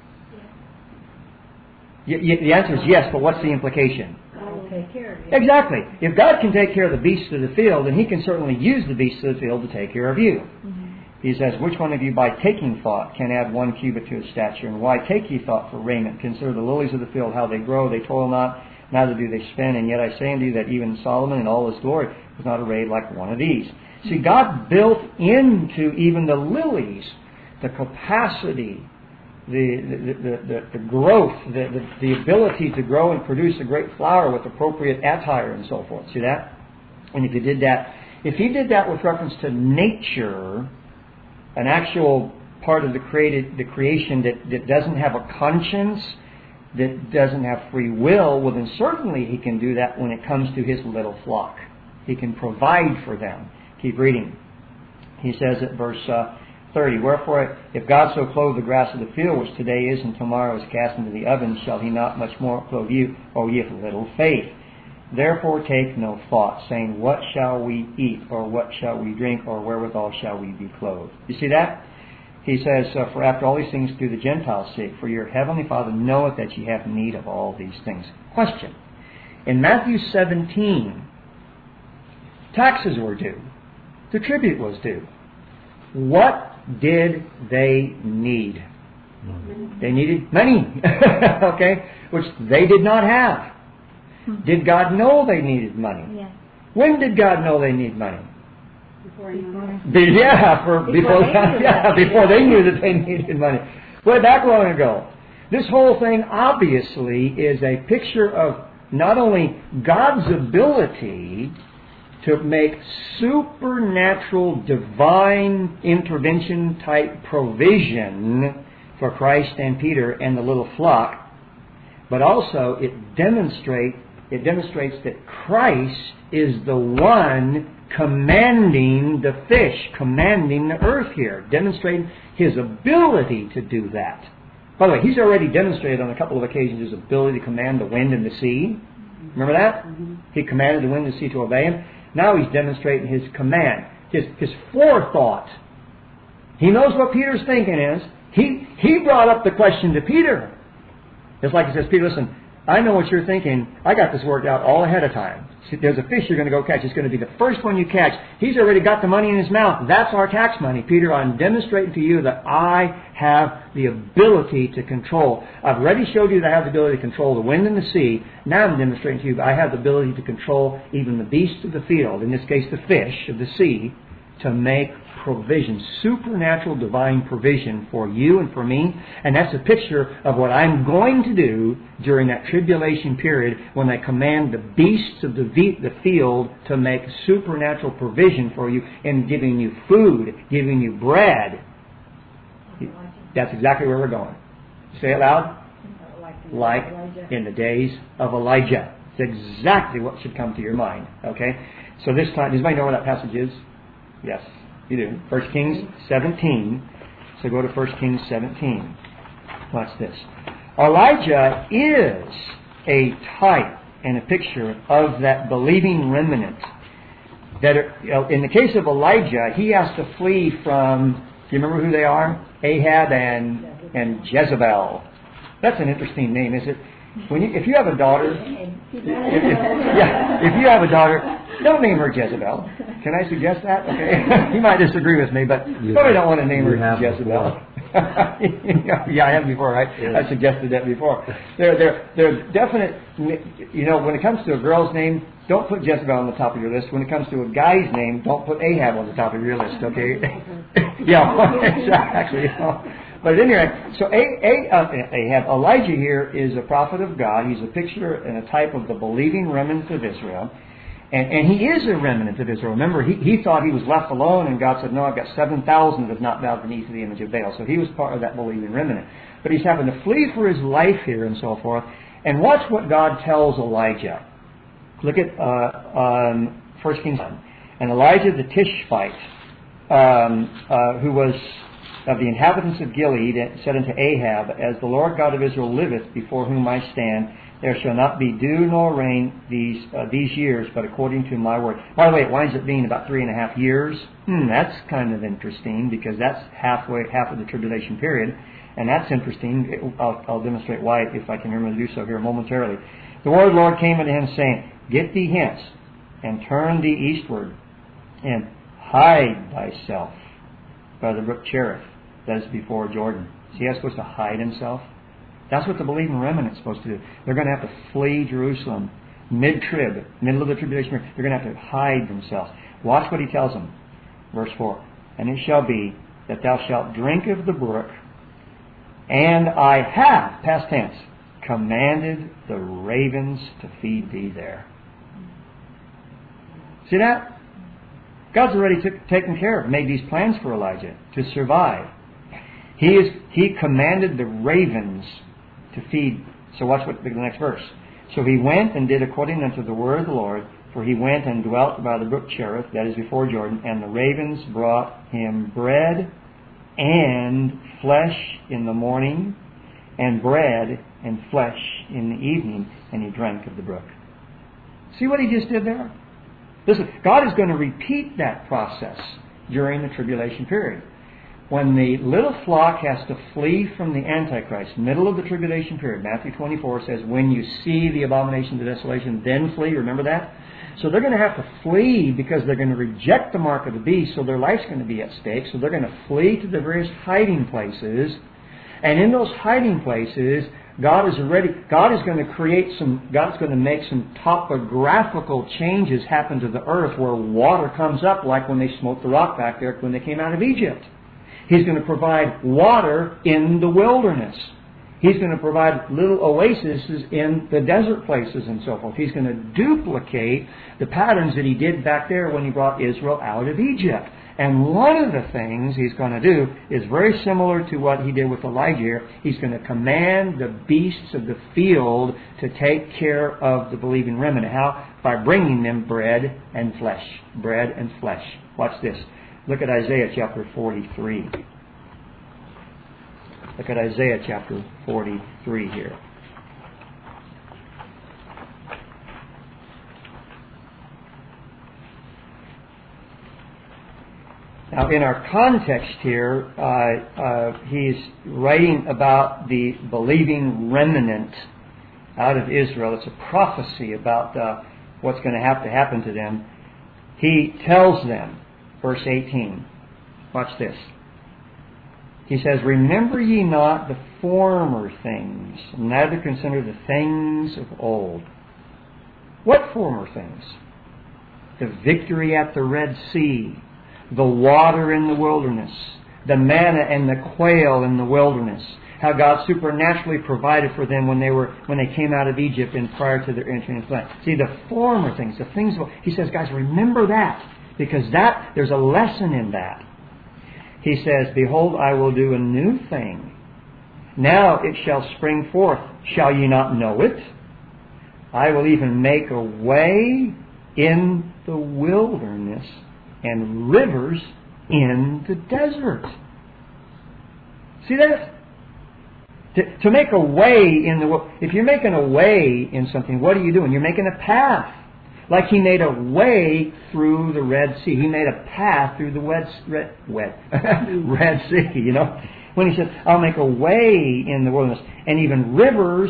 The answer is yes, but what's the implication? God will take care of you. Exactly. If God can take care of the beasts of the field, then He can certainly use the beasts of the field to take care of you. He says, which one of you by taking thought can add 1 cubit to his stature? And why take ye thought for raiment? Consider the lilies of the field, how they grow. They toil not, neither do they spin. And yet I say unto you that even Solomon in all his glory was not arrayed like one of these. See, God built into even the lilies the capacity, the growth, the ability to grow and produce a great flower with appropriate attire and so forth. See that? And if He did that with reference to nature, an actual part of the creation that doesn't have a conscience, that doesn't have free will, well then certainly He can do that when it comes to His little flock. He can provide for them. Keep reading. He says at verse 30, wherefore if God so clothe the grass of the field, which today is and tomorrow is cast into the oven, shall He not much more clothe you, O ye of little faith? Therefore take no thought, saying, what shall we eat, or what shall we drink, or wherewithal shall we be clothed? You see that? He says, for after all these things do the Gentiles seek, for your heavenly Father knoweth that ye have need of all these things. Question. In Matthew 17, taxes were due. The tribute was due. What did they need? They needed money, okay, which they did not have. Did God know they needed money? Yes. When did God know they needed money? Before you know. Before they knew that they needed money. Way back long ago. This whole thing obviously is a picture of not only God's ability to make supernatural, divine intervention type provision for Christ and Peter and the little flock, but also it demonstrates that Christ is the one commanding the fish, commanding the earth here, demonstrating His ability to do that. By the way, He's already demonstrated on a couple of occasions His ability to command the wind and the sea. Remember that? He commanded the wind and the sea to obey Him. Now He's demonstrating His command, His forethought. He knows what Peter's thinking is. He brought up the question to Peter. It's like He says, Peter, listen, I know what you're thinking. I got this worked out all ahead of time. See, there's a fish you're going to go catch. It's going to be the first one you catch. He's already got the money in his mouth. That's our tax money. Peter, I'm demonstrating to you that I have the ability to control. I've already showed you that I have the ability to control the wind and the sea. Now I'm demonstrating to you that I have the ability to control even the beasts of the field, in this case the fish of the sea, to make provision, supernatural divine provision for you and for me. And that's a picture of what I'm going to do during that tribulation period when I command the beasts of the field to make supernatural provision for you in giving you food, giving you bread. That's exactly where we're going. Say it loud. Like in the days of Elijah. It's exactly what should come to your mind. Okay? So this time, does anybody know where that passage is? Yes. You do. 1 Kings 17. So go to 1 Kings 17. Watch this. Elijah is a type and a picture of that believing remnant. That in the case of Elijah, he has to flee from, do you remember who they are? Ahab and Jezebel. That's an interesting name, is it? If you have a daughter, if you have a daughter, don't name her Jezebel. Can I suggest that? Okay. You might disagree with me, but you probably don't want to name her Jezebel. Yeah, I have before, right? Yeah. I suggested that before. They're definite, when it comes to a girl's name, don't put Jezebel on the top of your list. When it comes to a guy's name, don't put Ahab on the top of your list, okay? Yeah, exactly. But at any rate, so Ahab, Elijah here is a prophet of God. He's a picture and a type of the believing remnant of Israel. And he is a remnant of Israel. Remember, he thought he was left alone, and God said, no, I've got 7,000 that have not bowed the knee to the image of Baal. So he was part of that believing remnant. But he's having to flee for his life here and so forth. And watch what God tells Elijah. Look at 1 Kings 1. And Elijah the Tishbite, who was of the inhabitants of Gilead, said unto Ahab, as the Lord God of Israel liveth, before whom I stand, there shall not be dew nor rain these years, but according to my word. By the way, it winds up being about 3.5 years. That's kind of interesting, because that's half of the tribulation period. And that's interesting. I'll demonstrate why, if I can remember to do so here momentarily. The word of the Lord came unto him, saying, Get thee hence, and turn thee eastward, and hide thyself by the brook Cherith, that is before Jordan. See how he's supposed to hide himself? That's what the believing remnant is supposed to do. They're going to have to flee Jerusalem mid-trib, middle of the tribulation period. They're going to have to hide themselves. Watch what he tells them. Verse 4. And it shall be that thou shalt drink of the brook, and I have, past tense, commanded the ravens to feed thee there. See that? God's already taken care of, made these plans for Elijah to survive. He commanded the ravens to feed. So watch the next verse. So he went and did according unto the word of the Lord, for he went and dwelt by the brook Cherith, that is before Jordan, and the ravens brought him bread and flesh in the morning, and bread and flesh in the evening, and he drank of the brook. See what he just did there? Listen, God is going to repeat that process during the tribulation period. When the little flock has to flee from the Antichrist, middle of the tribulation period, Matthew 24 says, when you see the abomination of desolation, then flee. Remember that? So they're going to have to flee because they're going to reject the mark of the beast, so their life's going to be at stake. So they're going to flee to the various hiding places. And in those hiding places, God's going to make some topographical changes happen to the earth where water comes up, like when they smoked the rock back there when they came out of Egypt. He's going to provide water in the wilderness. He's going to provide little oases in the desert places and so forth. He's going to duplicate the patterns that He did back there when He brought Israel out of Egypt. And one of the things He's going to do is very similar to what He did with Elijah here. He's going to command the beasts of the field to take care of the believing remnant. How? By bringing them bread and flesh. Bread and flesh. Watch this. Look at Isaiah chapter 43. Look at Isaiah chapter 43 here. Now, in our context here, he's writing about the believing remnant out of Israel. It's a prophecy about what's going to have to happen to them. He tells them, verse 18, watch this. He says, "Remember ye not the former things, neither consider the things of old." What former things? The victory at the Red Sea, the water in the wilderness, the manna and the quail in the wilderness, how God supernaturally provided for them when they came out of Egypt and prior to their entry into the land. See, the former things, the things. He says, guys, remember that, because there's a lesson in that. He says, "Behold, I will do a new thing. Now it shall spring forth. Shall ye not know it? I will even make a way in the wilderness and rivers in the desert." See that? To make a way in the... If you're making a way in something, what are you doing? You're making a path. Like He made a way through the Red Sea. He made a path through the Red Sea, you know. When He said, "I'll make a way in the wilderness and even rivers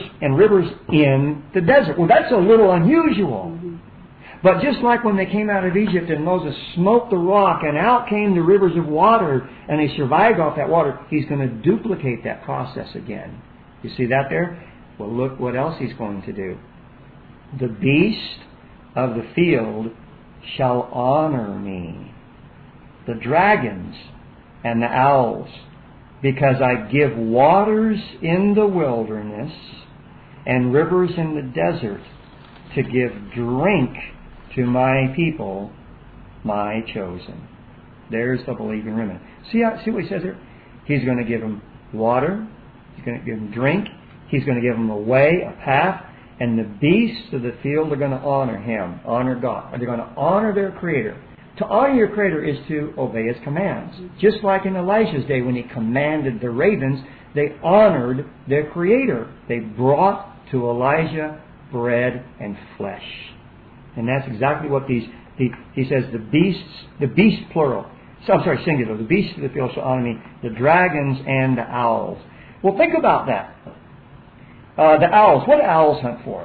in the desert." Well, that's a little unusual. But just like when they came out of Egypt and Moses smote the rock and out came the rivers of water and they survived off that water, He's going to duplicate that process again. You see that there? Well, look what else He's going to do. "The beast of the field shall honor me, the dragons and the owls, because I give waters in the wilderness and rivers in the desert to give drink to my people, my chosen." There's the believing remnant. See what He says there? He's going to give them water. He's going to give them drink. He's going to give them a way, a path. And the beasts of the field are going to honor Him, honor God. They're going to honor their Creator. To honor your Creator is to obey His commands. Just like in Elijah's day when he commanded the ravens, they honored their Creator. They brought to Elijah bread and flesh. And that's exactly what he says, the beasts plural. Singular. "The beasts of the field shall honor me, the dragons and the owls." Well, think about that. The owls. What do owls hunt for?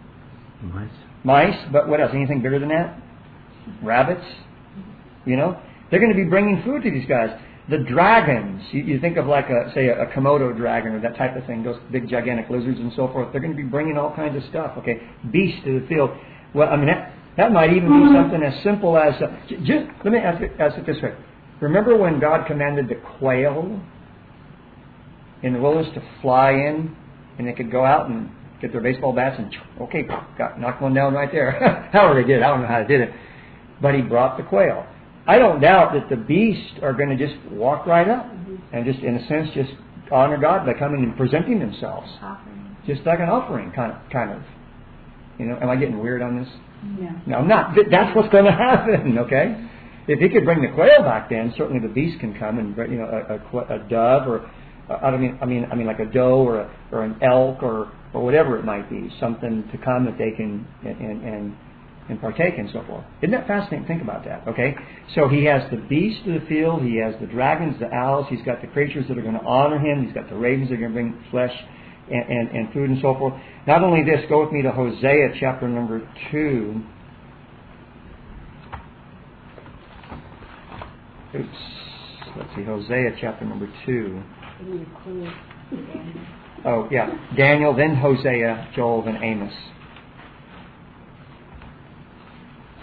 Mice. But what else? Anything bigger than that? Rabbits. You know? They're going to be bringing food to these guys. The dragons. You think of like a Komodo dragon or that type of thing. Those big gigantic lizards and so forth. They're going to be bringing all kinds of stuff. Okay. Beast of the field. Well, I mean, that might even be something as simple as... let me ask it this way. Remember when God commanded the quail in the wilderness to fly in? And they could go out and get their baseball bats and, knock one down right there. However they did it, I don't know how they did it. But He brought the quail. I don't doubt that the beasts are going to just walk right up and just, in a sense, just honor God by coming and presenting themselves. Offering. Just like an offering, kind of. You know, am I getting weird on this? Yeah. No, I'm not. That's what's going to happen, okay? If He could bring the quail back then, certainly the beast can come and, a dove or... I mean, like a doe or an elk or whatever it might be, something to come that they can and partake and so forth. Isn't that fascinating? Think about that. Okay, so He has the beasts of the field, He has the dragons, the owls, He's got the creatures that are going to honor Him, He's got the ravens that are going to bring flesh and food and so forth. Not only this, go with me to Hosea chapter number 2. Let's see, Hosea chapter number 2. Oh, yeah. Daniel, then Hosea, Joel, then Amos.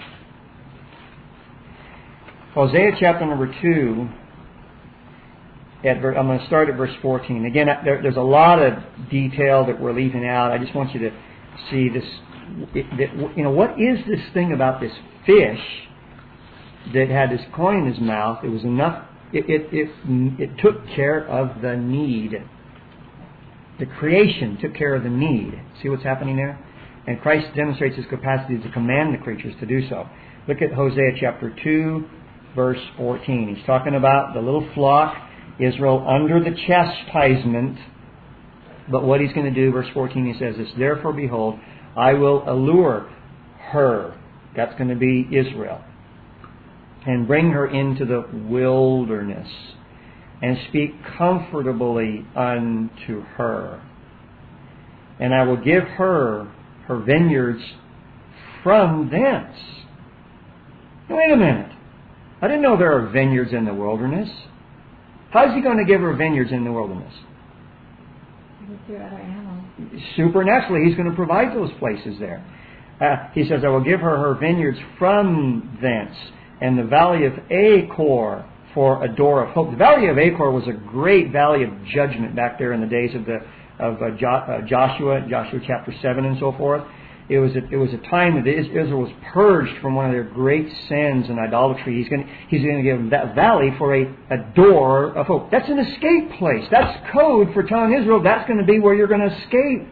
Hosea chapter number 2. I'm going to start at verse 14. Again, there's a lot of detail that we're leaving out. I just want you to see this. What is this thing about this fish that had this coin in his mouth? It was enough. It took care of the need. The creation took care of the need. See what's happening there? And Christ demonstrates His capacity to command the creatures to do so. Look at Hosea chapter 2, verse 14. He's talking about the little flock, Israel under the chastisement. But what He's going to do, verse 14, He says this, therefore, behold, I will allure her. That's going to be Israel. And bring her into the wilderness. And speak comfortably unto her. And I will give her vineyards from thence. Wait a minute. I didn't know there are vineyards in the wilderness. How is He going to give her vineyards in the wilderness? Through other animals. Supernaturally, He's going to provide those places there. He says, I will give her vineyards from thence, and the valley of Achor for a door of hope. The valley of Achor was a great valley of judgment back there in the days of Joshua chapter 7 and so forth. It was a time that Israel was purged from one of their great sins and idolatry. He's going to give them that valley for a door of hope. That's an escape place. That's code for telling Israel that's going to be where you're going to escape.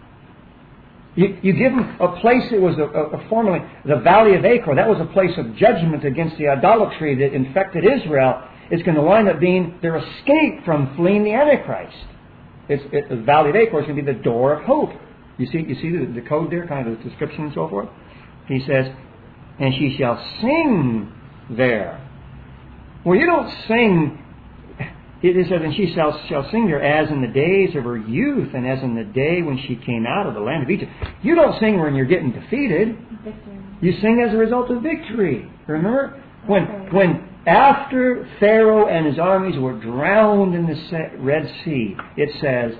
You give them a place that was formerly the valley of Achor. That was a place of judgment against the idolatry that infected Israel. It's going to wind up being their escape from fleeing the Antichrist. The valley of Achor is going to be the door of hope. You see the code there, kind of the description and so forth? He says, and she shall sing there. Well, you don't sing. It says, and she shall sing there as in the days of her youth and as in the day when she came out of the land of Egypt. You don't sing when you're getting defeated. Victory. You sing as a result of victory. Remember? When after Pharaoh and his armies were drowned in the Red Sea, it says,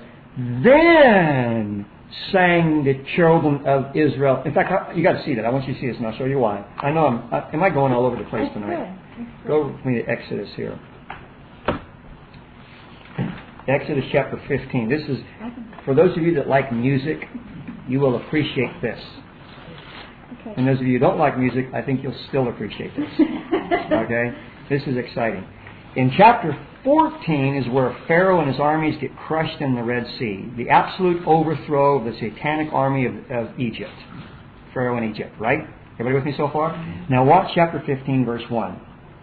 then sang the children of Israel. In fact, you got to see that. I want you to see this, and I'll show you why. I know am I going all over the place tonight? Go with me to Exodus here. Exodus chapter 15. This is, for those of you that like music, you will appreciate this. Okay. And those of you who don't like music, I think you'll still appreciate this. Okay? This is exciting. In chapter 14 is where Pharaoh and his armies get crushed in the Red Sea. The absolute overthrow of the satanic army of Egypt. Pharaoh and Egypt, right? Everybody with me so far? Now watch chapter 15, verse 1.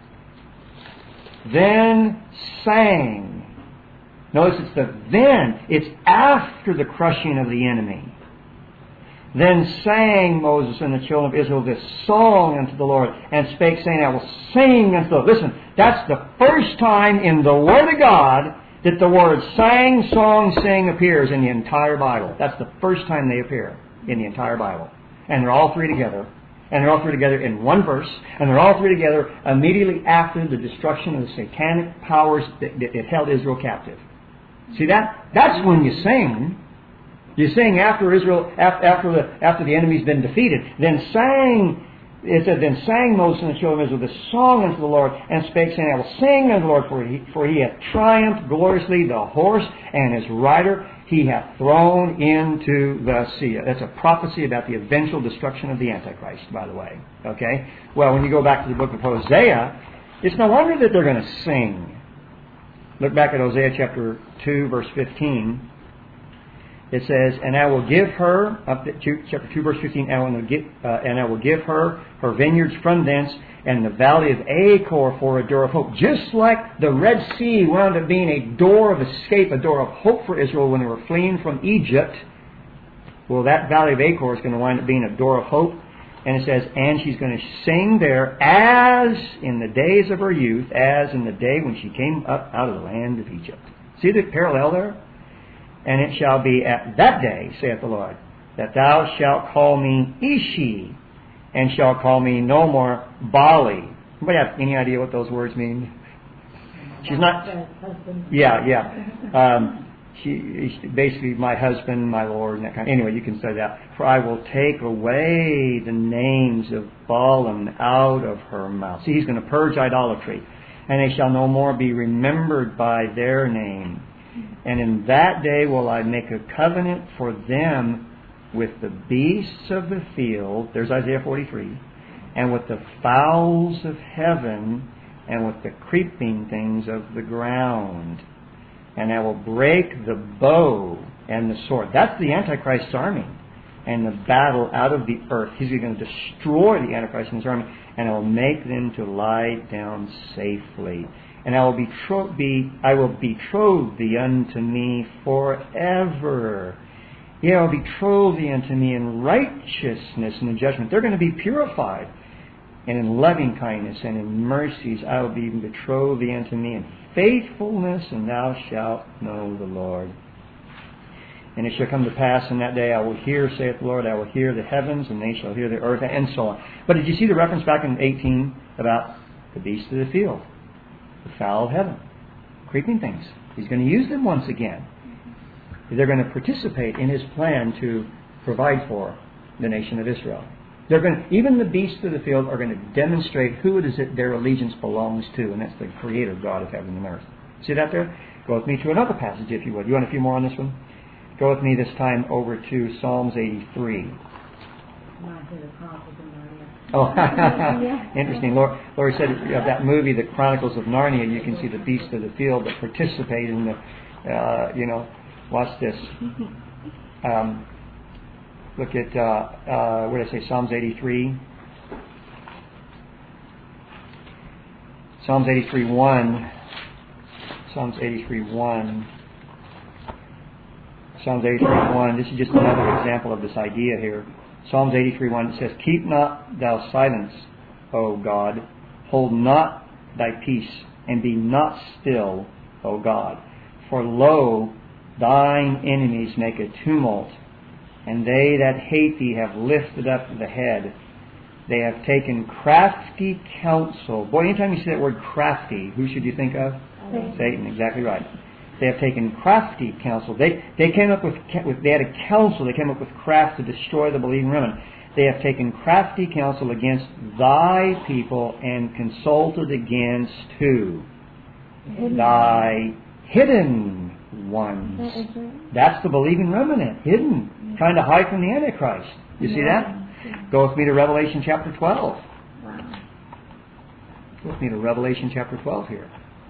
Then sang. Notice it's the then. It's after the crushing of the enemy. Then sang Moses and the children of Israel this song unto the Lord, and spake, saying, I will sing unto the Lord. Listen, that's the first time in the Word of God that the word sang, song, sing appears in the entire Bible. That's the first time they appear in the entire Bible. And they're all three together. And they're all three together in one verse. And they're all three together immediately after the destruction of the satanic powers that held Israel captive. See that? That's when you sing. You sing after Israel, after the enemy's been defeated. Then sang, it said, then sang Moses and the children of Israel this song unto the Lord, and spake, saying, I will sing unto the Lord, for he hath triumphed gloriously. The horse and his rider he hath thrown into the sea. That's a prophecy about the eventual destruction of the Antichrist, by the way. Okay? Well, when you go back to the book of Hosea, it's no wonder that they're going to sing. Look back at Hosea chapter 2, verse 15. It says, and I will give her, chapter 2, verse 15, and I will give her vineyards from thence, and the valley of Achor for a door of hope. Just like the Red Sea wound up being a door of escape, a door of hope for Israel when they were fleeing from Egypt, well, that valley of Achor is going to wind up being a door of hope. And it says, and she's going to sing there as in the days of her youth, as in the day when she came up out of the land of Egypt. See the parallel there? And it shall be at that day, saith the Lord, that thou shalt call me Ishi, and shalt call me no more Bali. Anybody have any idea what those words mean? She's not... Yeah. She's basically my husband, my Lord, and that kind of... Anyway, you can say that. For I will take away the names of Balaam out of her mouth. See, he's going to purge idolatry. and they shall no more be remembered by their name. And in that day will I make a covenant for them with the beasts of the field, there's Isaiah 43, and with the fowls of heaven, and with the creeping things of the ground. And I will break the bow and the sword. That's the Antichrist's army. And the battle out of the earth. He's going to destroy the Antichrist and his army. And I will make them to lie down safely. And I will betroth thee unto me forever. Yea, I will betroth thee unto me in righteousness and in judgment. They're going to be purified. And in loving kindness and in mercies I will be betrothed thee unto me in faithfulness, and thou shalt know the Lord. And it shall come to pass in that day, I will hear, saith the Lord, I will hear the heavens, and they shall hear the earth, and so on. But did you see the reference back in 18 about the beasts of the field, the fowl of heaven, creeping things? He's going to use them once again. They're going to participate in His plan to provide for the nation of Israel. They're going to, even the beasts of the field are going to demonstrate who it is that their allegiance belongs to, and that's the Creator God of heaven and earth. See that there? Go with me to another passage, if you would. You want a few more on this one? Go with me this time over to Psalms 83. Oh, interesting. Lori said of that movie, The Chronicles of Narnia, you can see the beasts of the field that participate in the, watch this. Look at, what did I say, Psalms 83. Psalms 83:1. Psalms 83:1. Psalms 83:1. This is just another example of this idea here. Psalms 83:1. It says, Keep not thou silence, O God. Hold not thy peace, and be not still, O God. For lo, thine enemies make a tumult, and they that hate thee have lifted up the head. They have taken crafty counsel. Boy, anytime you see that word crafty, who should you think of? Satan, exactly right. They have taken crafty counsel. They came up with they had a counsel. They came up with craft to destroy the believing remnant. They have taken crafty counsel against thy people and consulted against who? Thy hidden ones. That's the believing remnant, hidden, trying to hide from the Antichrist. You see that? Go with me to Revelation chapter 12. Go with me to Revelation chapter 12 here.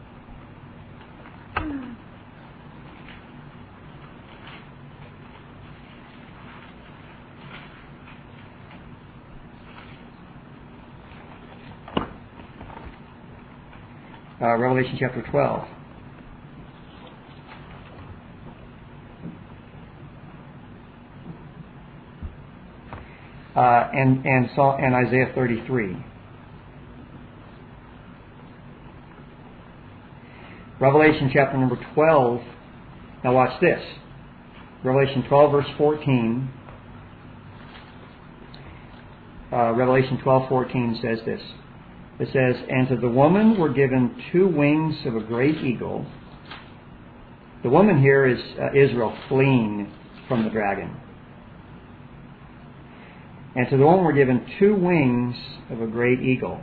Revelation chapter 12. And Isaiah 33. Revelation chapter number 12. Now watch this. Revelation 12 verse 14. Revelation 12:14 says this. It says, And to the woman were given 2 wings of a great eagle. The woman here is Israel fleeing from the dragon. And to the woman were given 2 wings of a great eagle.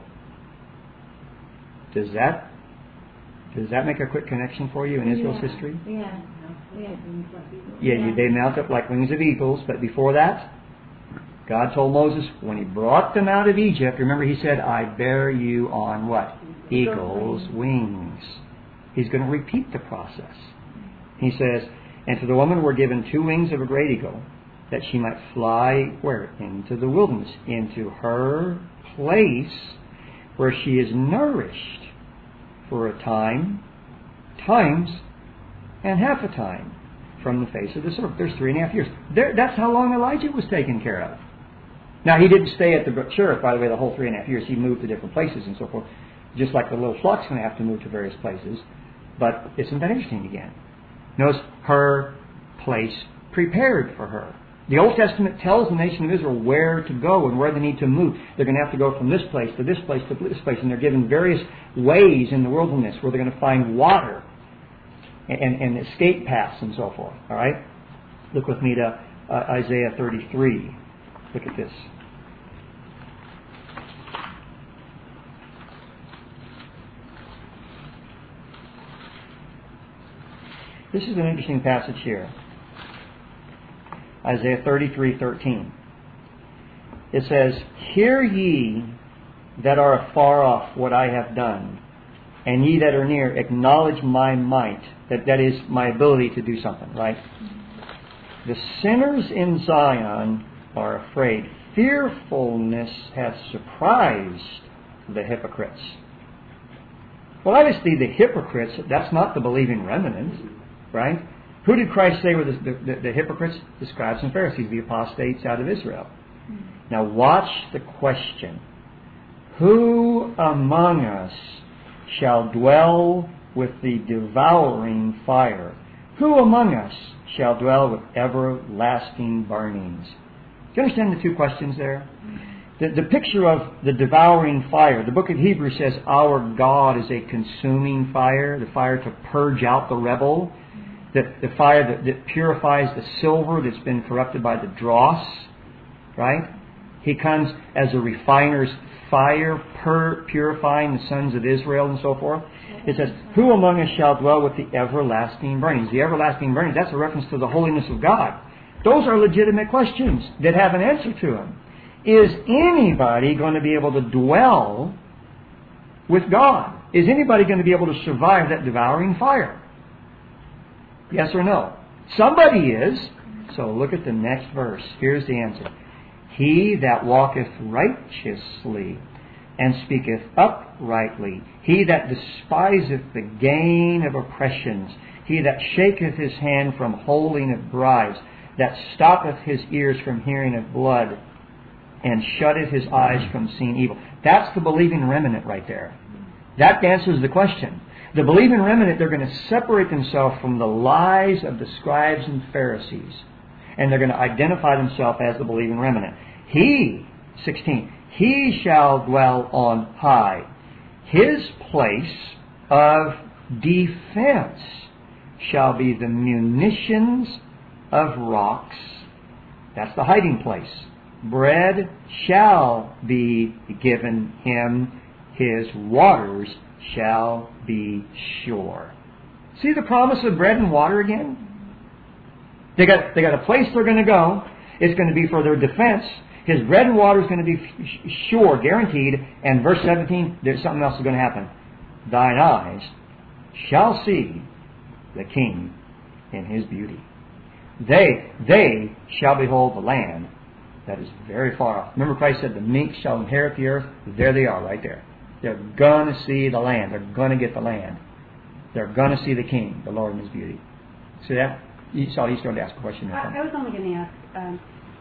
Does that make a quick connection for you in Israel's history? Yeah, they mount up like wings of eagles, but before that, God told Moses, when He brought them out of Egypt, remember He said, I bear you on what? Eagle's wings. He's going to repeat the process. He says, And to the woman were given 2 wings of a great eagle, that she might fly where? Into the wilderness, into her place where she is nourished for a time, times, and half a time from the face of the earth. There's 3.5 years. That's how long Elijah was taken care of. Now, he didn't stay at the brook Cherith, by the way, the whole 3.5 years. He moved to different places and so forth, just like the little flock's going to have to move to various places. But isn't that interesting again? Notice her place prepared for her. The Old Testament tells the nation of Israel where to go and where they need to move. They're going to have to go from this place to this place to this place, and they're given various ways in the wilderness where they're going to find water and escape paths and so forth. All right? Look with me to Isaiah 33. Look at this. This is an interesting passage here. Isaiah 33:13. It says, "Hear ye that are afar off what I have done, and ye that are near acknowledge my might." That is my ability to do something, right? The sinners in Zion are afraid. Fearfulness hath surprised the hypocrites. Well, obviously the hypocrites, that's not the believing remnant, right? Who did Christ say were the hypocrites? The scribes and Pharisees, the apostates out of Israel. Now watch the question. Who among us shall dwell with the devouring fire? Who among us shall dwell with everlasting burnings? Do you understand the two questions there? The picture of the devouring fire. The book of Hebrews says our God is a consuming fire, the fire to purge out the rebel, the fire that purifies the silver that's been corrupted by the dross, right? He comes as a refiner's fire, purifying the sons of Israel and so forth. It says, who among us shall dwell with the everlasting burnings? The everlasting burnings, that's a reference to the holiness of God. Those are legitimate questions that have an answer to them. Is anybody going to be able to dwell with God? Is anybody going to be able to survive that devouring fire? Yes or no? Somebody is. So look at the next verse. Here's the answer. He that walketh righteously and speaketh uprightly, he that despiseth the gain of oppressions, he that shaketh his hand from holding of bribes, that stoppeth his ears from hearing of blood, and shutteth his eyes from seeing evil. That's the believing remnant right there. That answers the question. The believing remnant, they're going to separate themselves from the lies of the scribes and Pharisees. And they're going to identify themselves as the believing remnant. He, 16, he shall dwell on high. His place of defense shall be the munitions of rocks. That's the hiding place. Bread shall be given him. His waters shall be sure. See the promise of bread and water again? They got a place they're going to go. It's going to be for their defense. His bread and water is going to be sure, guaranteed. And verse 17, there's something else is going to happen. Thine eyes shall see the King in his beauty. They shall behold the land that is very far off. Remember Christ said the meek shall inherit the earth. There they are, right there. They're going to see the land. They're going to get the land. They're going to see the King, the Lord in his beauty. See that? You saw he started to ask a question there. I was only going to ask,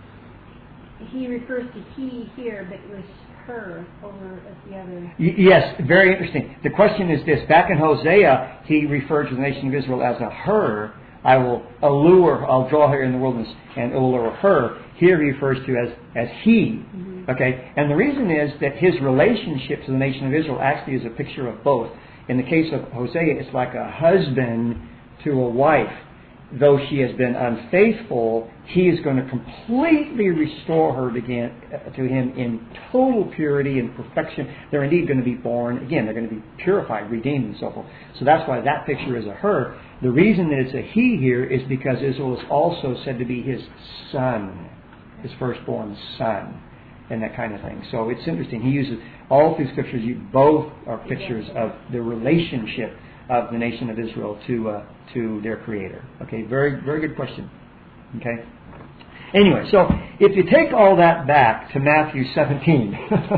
he refers to he here, but it was her over at the other. Yes, very interesting. The question is this. Back in Hosea, he referred to the nation of Israel as a her. I will allure, I'll draw her in the wilderness and allure her. Here he refers to as he. Mm-hmm. Okay? And the reason is that his relationship to the nation of Israel actually is a picture of both. In the case of Hosea, it's like a husband to a wife. Though she has been unfaithful, he is going to completely restore her to him in total purity and perfection. They're indeed going to be born again. They're going to be purified, redeemed, and so forth. So that's why that picture is a her. The reason that it's a he here is because Israel is also said to be his son, his firstborn son, and that kind of thing. So it's interesting. He uses all through Scriptures. Both are pictures of the relationship of the nation of Israel to their Creator. Okay, very, very good question. Okay. Anyway, so if you take all that back to Matthew 17,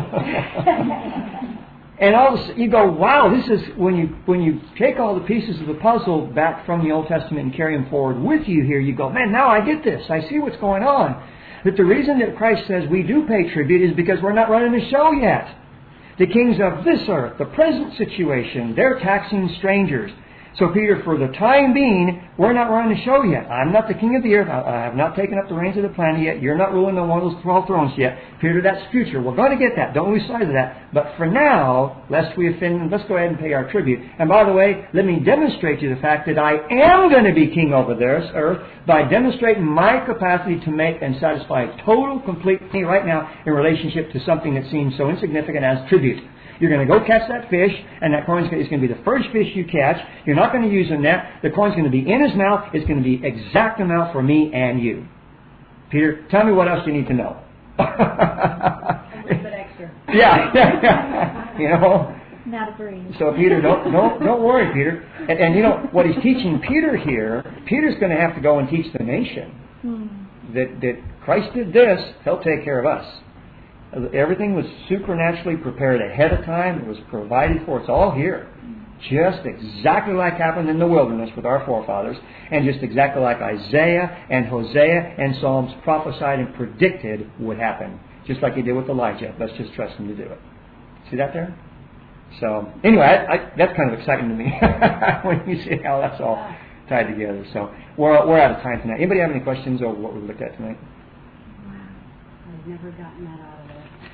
and you go, wow, this is when you take all the pieces of the puzzle back from the Old Testament and carry them forward with you here, you go, man, now I get this. I see what's going on. That the reason that Christ says we do pay tribute is because we're not running the show yet. The kings of this earth, the present situation, they're taxing strangers. So Peter, for the time being, we're not running the show yet. I'm not the king of the earth. I have not taken up the reins of the planet yet. You're not ruling on one of those 12 thrones yet. Peter, that's future. We're going to get that. Don't lose sight of that. But for now, lest we offend, let's go ahead and pay our tribute. And by the way, let me demonstrate to you the fact that I am going to be king over this earth by demonstrating my capacity to make and satisfy total, complete me right now in relationship to something that seems so insignificant as tribute. You're going to go catch that fish, and that coin is going to be the first fish you catch. You're not going to use a net. The coin's going to be in his mouth. It's going to be exact amount for me and you. Peter, tell me what else you need to know. A little bit extra. Yeah. You know. Not a breeze. So Peter, don't worry, Peter. And you know what he's teaching Peter here. Peter's going to have to go and teach the nation that Christ did this. He'll take care of us. Everything was supernaturally prepared ahead of time. It was provided for. It's all here. Just exactly like happened in the wilderness with our forefathers, and just exactly like Isaiah and Hosea and Psalms prophesied and predicted would happen. Just like he did with Elijah. Let's just trust him to do it. See that there? So, anyway, that's kind of exciting to me when you see how that's all tied together. So, we're out of time tonight. Anybody have any questions over what we looked at tonight? Wow. I've never gotten that out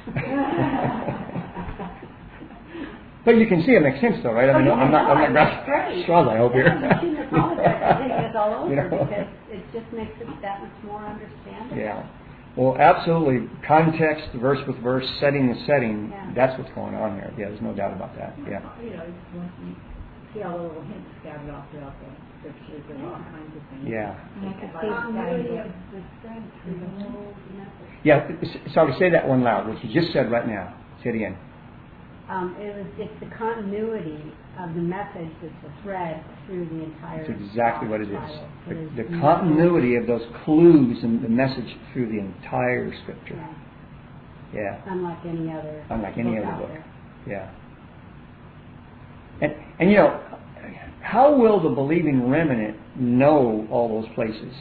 of it. But you can see it makes sense, though, right? I mean, I'm not grasping straws, I hope here. I shouldn't apologize. I think it's all over You know? because it just makes it that much more understandable. Yeah. Well, absolutely. Context, verse with verse, setting the setting. Yeah. That's what's going on here. Yeah, there's no doubt about that. Yeah. You know, once you see all the little hints scattered off throughout the scriptures and all kinds of things. Yeah. And I could The see continuity that. of the thread through the whole message. Yeah. Sorry, say that one loud. What you just said right now. Say it again. It's the continuity of the message that's the thread through the entire. That's exactly what it is. Bible. The continuity of those clues and the message through the entire Scripture. Yeah. Yeah. Unlike any other. Unlike any other out book. there. Yeah. And you know, how will the believing remnant know all those places?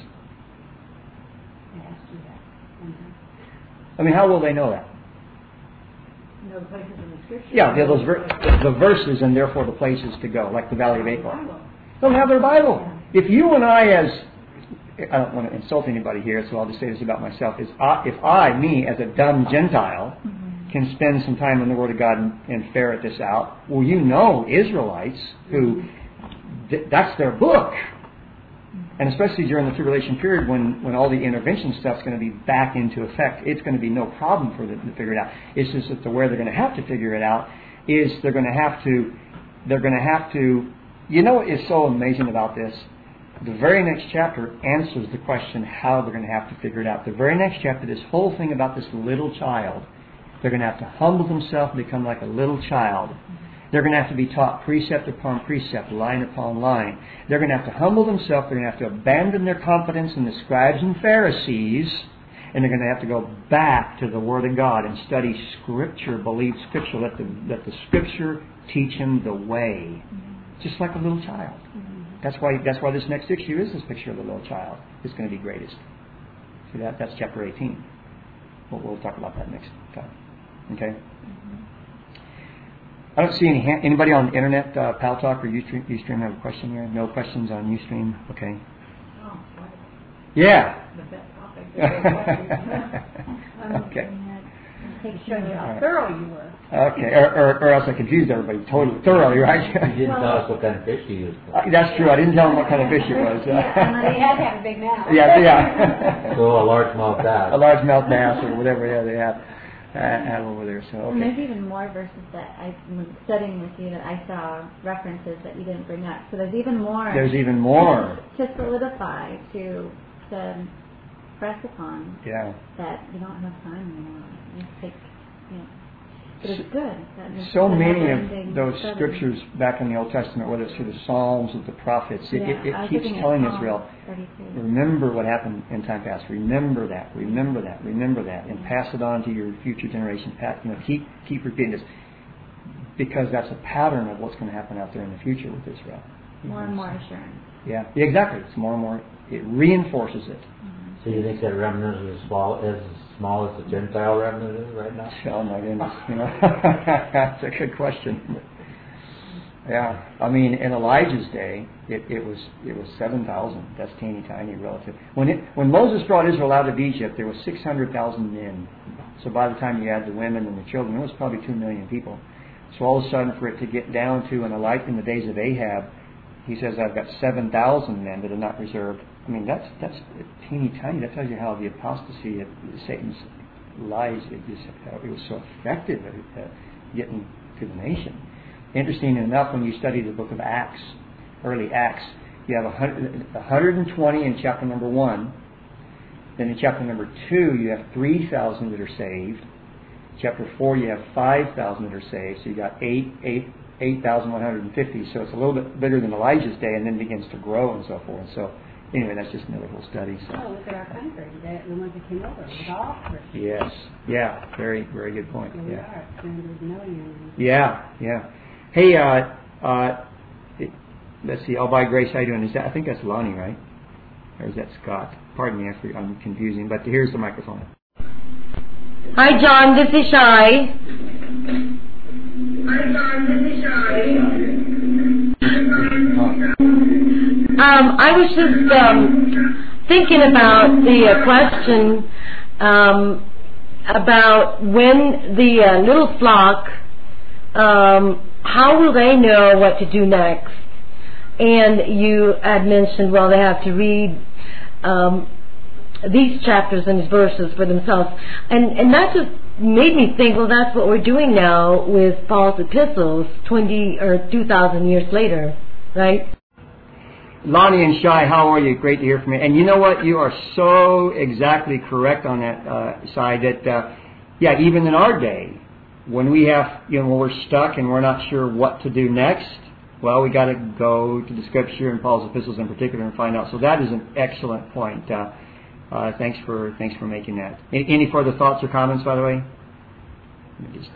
I asked you that. I mean, how will they know that? You know, the places in the scripture. Yeah, those the verses and therefore the places to go, like the Valley of Achor. Don't have their Bible. If you and I, I don't want to insult anybody here, so I'll just say this about myself: if I, as a dumb Gentile, can spend some time in the Word of God and ferret this out, well, you know, Israelites who that's their book. And especially during the tribulation period when all the intervention stuff's going to be back into effect, it's going to be no problem for them to figure it out. It's just that where they're going to have to figure it out is they're going to have to, you know what is so amazing about this? The very next chapter answers the question how they're going to have to figure it out. The very next chapter, this whole thing about this little child, they're going to have to humble themselves and become like a little child. They're going to have to be taught precept upon precept, line upon line. They're going to have to humble themselves. They're going to have to abandon their confidence in the scribes and Pharisees. And they're going to have to go back to the Word of God and study Scripture, believe Scripture. Let the Scripture teach them the way. Just like a little child. That's why this next issue is this picture of the little child. It's going to be greatest. See that? That's chapter 18. We'll talk about that next time. Okay? I don't see anybody on the internet, Pal Talk or Ustream have a question here? No questions on Ustream? Okay. Oh, what? Yeah. The best topic. Okay. It shows you how thorough you were. Okay. Or else I confused everybody totally thoroughly, right? You didn't tell us what kind of fish you used. That's true. I didn't tell them what kind of fish it was. They had to have a big mouth. Yeah. So a largemouth bass. A largemouth bass or whatever they have over there. So And there's okay. even more verses that when studying with you that I saw references that you didn't bring up. So there's even more. There's even more. To solidify, to press upon. Yeah. That you don't have time anymore. You take, but it's good. So many of those scriptures back in the Old Testament, whether it's through the Psalms or the prophets, it keeps telling Israel, remember what happened in time past. Remember that, and pass it on to your future generation. Keep repeating this, because that's a pattern of what's going to happen out there in the future with Israel. More and more assurance. Yeah, exactly. It's more and more. It reinforces it. So you think that remnant is as small as the Gentile remnant is right now? Oh my goodness, that's a good question. Yeah, I mean, in Elijah's day, it was 7,000. That's teeny tiny relative. When Moses brought Israel out of Egypt, there was 600,000 men. So by the time you add the women and the children, it was probably 2 million people. So all of a sudden, for it to get down to in the days of Ahab, he says, I've got 7,000 men that are not reserved. I mean, that's teeny tiny. That tells you how the apostasy of Satan's lies, it was so effective at getting to the nation. Interesting enough, when you study the book of Acts, early Acts, you have 120 in chapter number 1. Then in chapter number 2, you have 3,000 that are saved. Chapter 4, you have 5,000 that are saved. So you got 8,150. So it's a little bit bigger than Elijah's day, and then begins to grow and so forth. So anyway, that's just another little study. So. Oh, look at our country. The ones that came over. It was all Christians. Yes. Yeah. Very, very good point. Here we are, 300 million. Yeah. Yeah. Hey, let's see. All by grace, how you doing? I think that's Lonnie, right? Or is that Scott? Pardon me, I'm confusing. But here's the microphone. Hi, John. This is Shai. I was just thinking about the question about when the little flock, how will they know what to do next? And you had mentioned, well, they have to read these chapters and these verses for themselves. And that just made me think, well, that's what we're doing now with Paul's epistles 2,000 years later, right? Lonnie and Shai, how are you? Great to hear from you. And you know what? You are so exactly correct on that side that, even in our day, when we have, when we're stuck and we're not sure what to do next, well, we got to go to the Scripture and Paul's epistles in particular and find out. So that is an excellent point. Thanks for making that. Any further thoughts or comments, by the way? Let me just.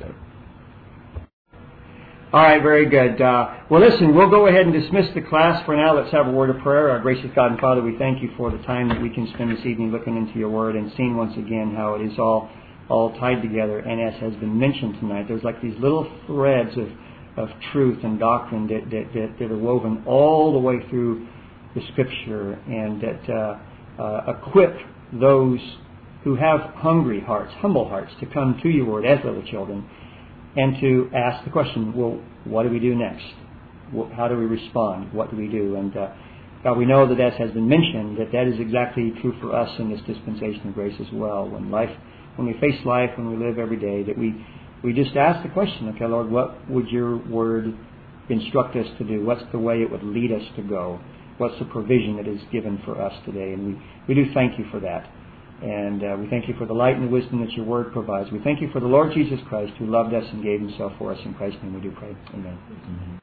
All right, very good. Well, listen, we'll go ahead and dismiss the class for now. Let's have a word of prayer. Our gracious God and Father, we thank you for the time that we can spend this evening looking into your Word and seeing once again how it is all tied together. And as has been mentioned tonight, there's like these little threads of truth and doctrine that are woven all the way through the Scripture and that equip those who have hungry hearts, humble hearts, to come to your Word as little children and to ask the question, well, what do we do next? How do we respond? What do we do? And God, we know that as has been mentioned, that is exactly true for us in this dispensation of grace as well. When we face life, when we live every day, that we just ask the question, okay, Lord, what would your Word instruct us to do? What's the way it would lead us to go? What's the provision that is given for us today? And we do thank you for that. And we thank you for the light and the wisdom that your Word provides. We thank you for the Lord Jesus Christ who loved us and gave himself for us. In Christ's name we do pray. Amen.